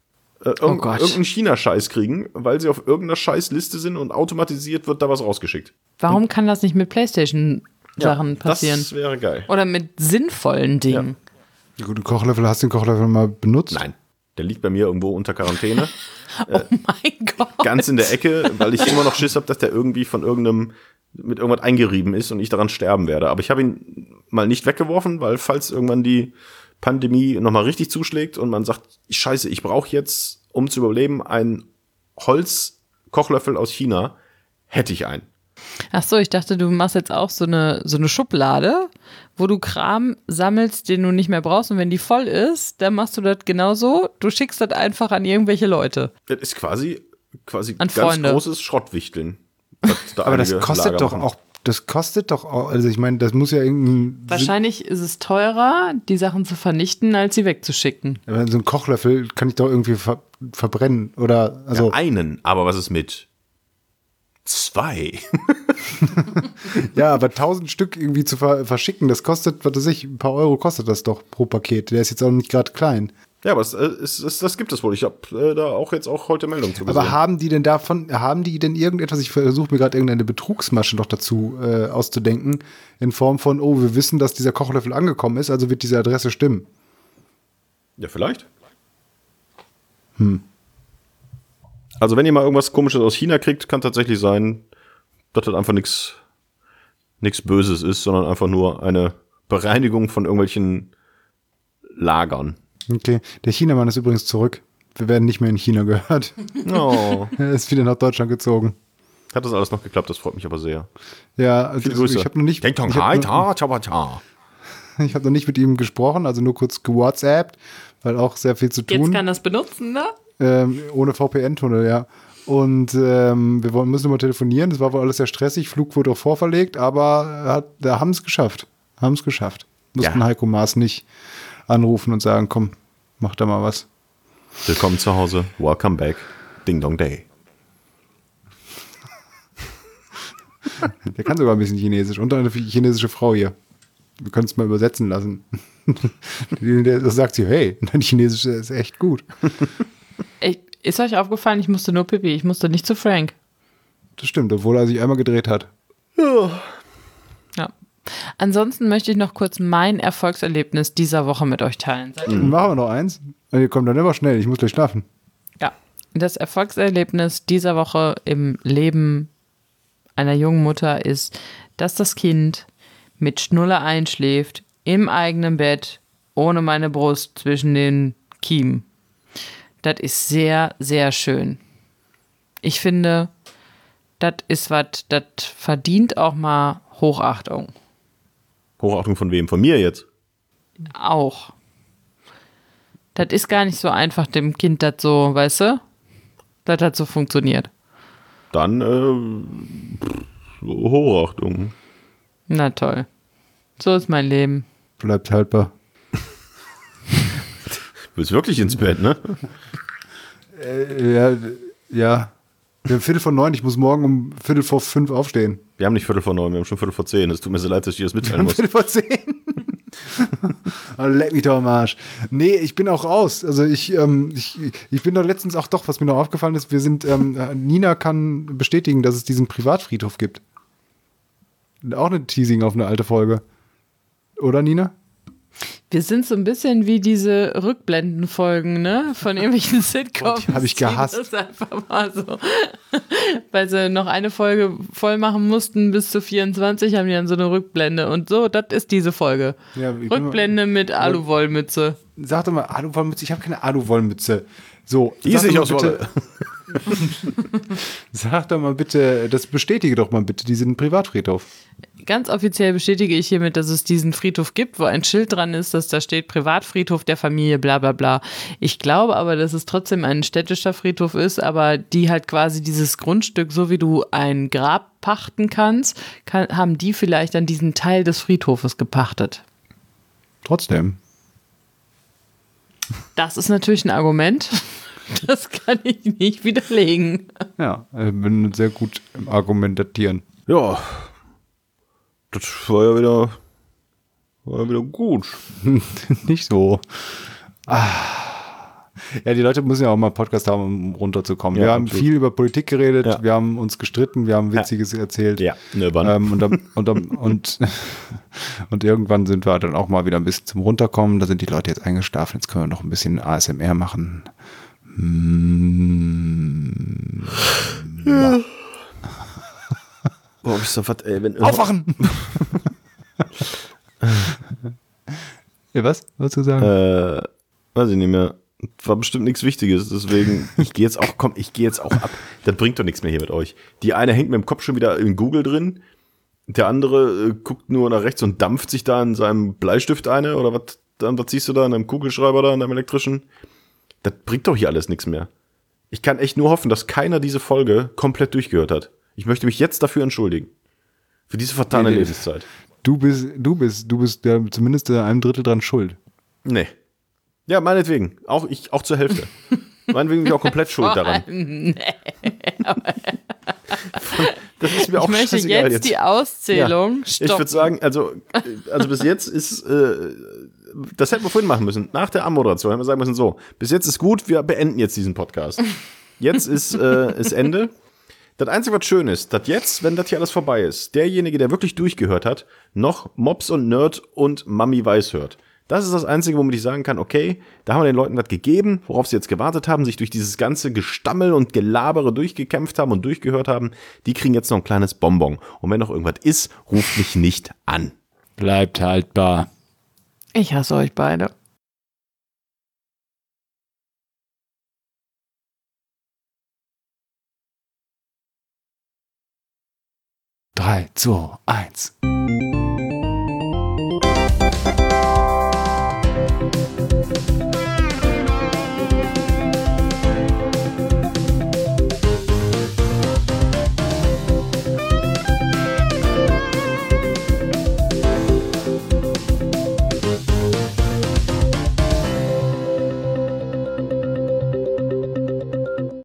Oh Gott. Irgendeinen China-Scheiß kriegen, weil sie auf irgendeiner Scheißliste sind und automatisiert wird da was rausgeschickt. Warum kann das nicht mit PlayStation-Sachen passieren? Das wäre geil. Oder mit sinnvollen Dingen? Gut, hast du den Kochlöffel mal benutzt? Nein, der liegt bei mir irgendwo unter Quarantäne. Oh mein Gott. Ganz in der Ecke, weil ich immer noch Schiss habe, dass der irgendwie mit irgendwas eingerieben ist und ich daran sterben werde. Aber ich habe ihn mal nicht weggeworfen, weil falls irgendwann die Pandemie nochmal richtig zuschlägt und man sagt, scheiße, ich brauche jetzt, um zu überleben, einen Holzkochlöffel aus China, hätte ich einen. Ach so, ich dachte, du machst jetzt auch so eine Schublade, wo du Kram sammelst, den du nicht mehr brauchst. Und wenn die voll ist, dann machst du das genauso. Du schickst das einfach an irgendwelche Leute. Das ist quasi An ganz Freunde. großes Schrottwichteln. was da Aber das einige kostet Lager doch machen. auch, also ich meine, das muss ja irgendein Wahrscheinlich ist es teurer, die Sachen zu vernichten, als sie wegzuschicken. Aber so ein Kochlöffel kann ich doch irgendwie verbrennen oder also Ja, einen, aber was ist mit 2? ja, aber 1000 Stück irgendwie zu verschicken, das kostet, was weiß ich, ein paar Euro kostet das doch pro Paket. Der ist jetzt auch nicht gerade klein. Ja, aber das gibt es wohl. Ich habe da auch jetzt auch heute Meldung zu gesehen. Aber haben die denn irgendetwas, ich versuche mir gerade irgendeine Betrugsmasche noch dazu auszudenken, in Form von, oh, wir wissen, dass dieser Kochlöffel angekommen ist, also wird diese Adresse stimmen. Ja, vielleicht. Also wenn ihr mal irgendwas Komisches aus China kriegt, kann tatsächlich sein, dass das einfach nichts Böses ist, sondern einfach nur eine Bereinigung von irgendwelchen Lagern. Okay, der Chinamann ist übrigens zurück. Wir werden nicht mehr in China gehört. Oh. Er ist wieder nach Deutschland gezogen. Hat das alles noch geklappt? Das freut mich aber sehr. Ja, also Viele Grüße. ich habe noch nicht mit ihm gesprochen, also nur kurz gewhatsappt, weil auch sehr viel zu Jetzt tun. kann das benutzen, ne? ohne VPN-Tunnel, ja. Und müssen mal telefonieren. Das war wohl alles sehr stressig. Flug wurde auch vorverlegt, aber da haben es geschafft. Mussten Heiko Maas nicht anrufen und sagen, komm, mach da mal was. Willkommen zu Hause. Welcome back. Ding Dong Day. Der kann sogar ein bisschen Chinesisch. Und eine chinesische Frau hier. Wir können es mal übersetzen lassen. Da sagt sie, hey, dein Chinesisch ist echt gut. Ist euch aufgefallen, ich musste nur Pipi, ich musste nicht zu Frank. Das stimmt, obwohl er sich einmal gedreht hat. Ja. Ansonsten möchte ich noch kurz mein Erfolgserlebnis dieser Woche mit euch teilen. Machen wir noch eins. Ihr kommt dann immer schnell, ich muss gleich schlafen. Ja, das Erfolgserlebnis dieser Woche im Leben einer jungen Mutter ist, dass das Kind mit Schnuller einschläft, im eigenen Bett, ohne meine Brust zwischen den Kiemen. Das ist sehr, sehr schön. Ich finde, das ist was, das verdient auch mal Hochachtung. Hochachtung von wem? Von mir jetzt? Auch. Das ist gar nicht so einfach, dem Kind das so, weißt du? Das hat so funktioniert. Dann, Hochachtung. Na toll. So ist mein Leben. Bleibt haltbar. Du bist wirklich ins Bett, ne? Ja. Wir haben 8:45, ich muss morgen um 4:45 aufstehen. Wir haben nicht 8:45, wir haben schon 9:45. Es tut mir so leid, dass ich das mitteilen muss. 10:45. Oh, leck mich doch am Arsch. Nee, ich bin auch raus. Also ich bin doch letztens auch doch, was mir noch aufgefallen ist, wir sind, Nina kann bestätigen, dass es diesen Privatfriedhof gibt. Auch eine Teasing auf eine alte Folge. Oder, Nina? Wir sind so ein bisschen wie diese Rückblendenfolgen, ne? Von irgendwelchen Sitcoms. Die habe ich gehasst. Das ist einfach mal so. Weil sie noch eine Folge voll machen mussten bis zu 24, haben die dann so eine Rückblende. Und so, das ist diese Folge. Ja, Rückblende mit Aluwollmütze. Sag doch mal, Aluwollmütze, ich habe keine Aluwollmütze. So, Die ist nicht aus Wolle. Sag doch mal bitte, das bestätige doch mal bitte diesen Privatfriedhof. Ganz offiziell bestätige ich hiermit, dass es diesen Friedhof gibt, wo ein Schild dran ist, dass da steht Privatfriedhof der Familie, bla bla bla. Ich glaube aber, dass es trotzdem ein städtischer Friedhof ist, aber die halt quasi dieses Grundstück, so wie du ein Grab pachten kannst, haben die vielleicht dann diesen Teil des Friedhofes gepachtet. Trotzdem. Das ist natürlich ein Argument. Das kann ich nicht widerlegen. Ja, ich bin sehr gut im Argumentieren. Ja, das war ja wieder gut. Nicht so. Ja, die Leute müssen ja auch mal einen Podcast haben, um runterzukommen. Ja, wir haben absolut. viel über Politik geredet, Ja. wir haben uns gestritten, wir haben Witziges erzählt. Ja, ne, wann? Und irgendwann sind wir dann auch mal wieder ein bisschen zum Runterkommen. Da sind die Leute jetzt eingeschlafen. Jetzt können wir noch ein bisschen ASMR machen. Ja. Boah, bist du was, ey, wenn Aufwachen! Ja, was? Was du sagen? weiß ich nicht mehr. War bestimmt nichts Wichtiges, deswegen, ich gehe jetzt auch ab. Das bringt doch nichts mehr hier mit euch. Die eine hängt mit dem Kopf schon wieder in Google drin, der andere guckt nur nach rechts und dampft sich da in seinem Bleistift eine, oder was ziehst du da in deinem Kugelschreiber da, in deinem elektrischen? Das bringt doch hier alles nichts mehr. Ich kann echt nur hoffen, dass keiner diese Folge komplett durchgehört hat. Ich möchte mich jetzt dafür entschuldigen. Für diese fatale Lebenszeit. Du bist ja zumindest einem Drittel dran schuld. Nee. Ja, meinetwegen. Auch zur Hälfte. Meinetwegen bin ich auch komplett schuld daran. Nee. Das ist mir auch Ich möchte scheißegal jetzt die Auszählung Ich stoppen. würde sagen, also bis jetzt ist, das hätten wir vorhin machen müssen. Nach der Anmoderation hätten wir sagen müssen, so, bis jetzt ist gut, wir beenden jetzt diesen Podcast. Jetzt ist Ende. Das Einzige, was schön ist, dass jetzt, wenn das hier alles vorbei ist, derjenige, der wirklich durchgehört hat, noch Mops und Nerd und Mami Weiß hört. Das ist das Einzige, womit ich sagen kann, okay, da haben wir den Leuten was gegeben, worauf sie jetzt gewartet haben, sich durch dieses ganze Gestammel und Gelabere durchgekämpft haben und durchgehört haben. Die kriegen jetzt noch ein kleines Bonbon. Und wenn noch irgendwas ist, ruft mich nicht an. Bleibt haltbar. Ich hasse euch beide. 3, 2, 1.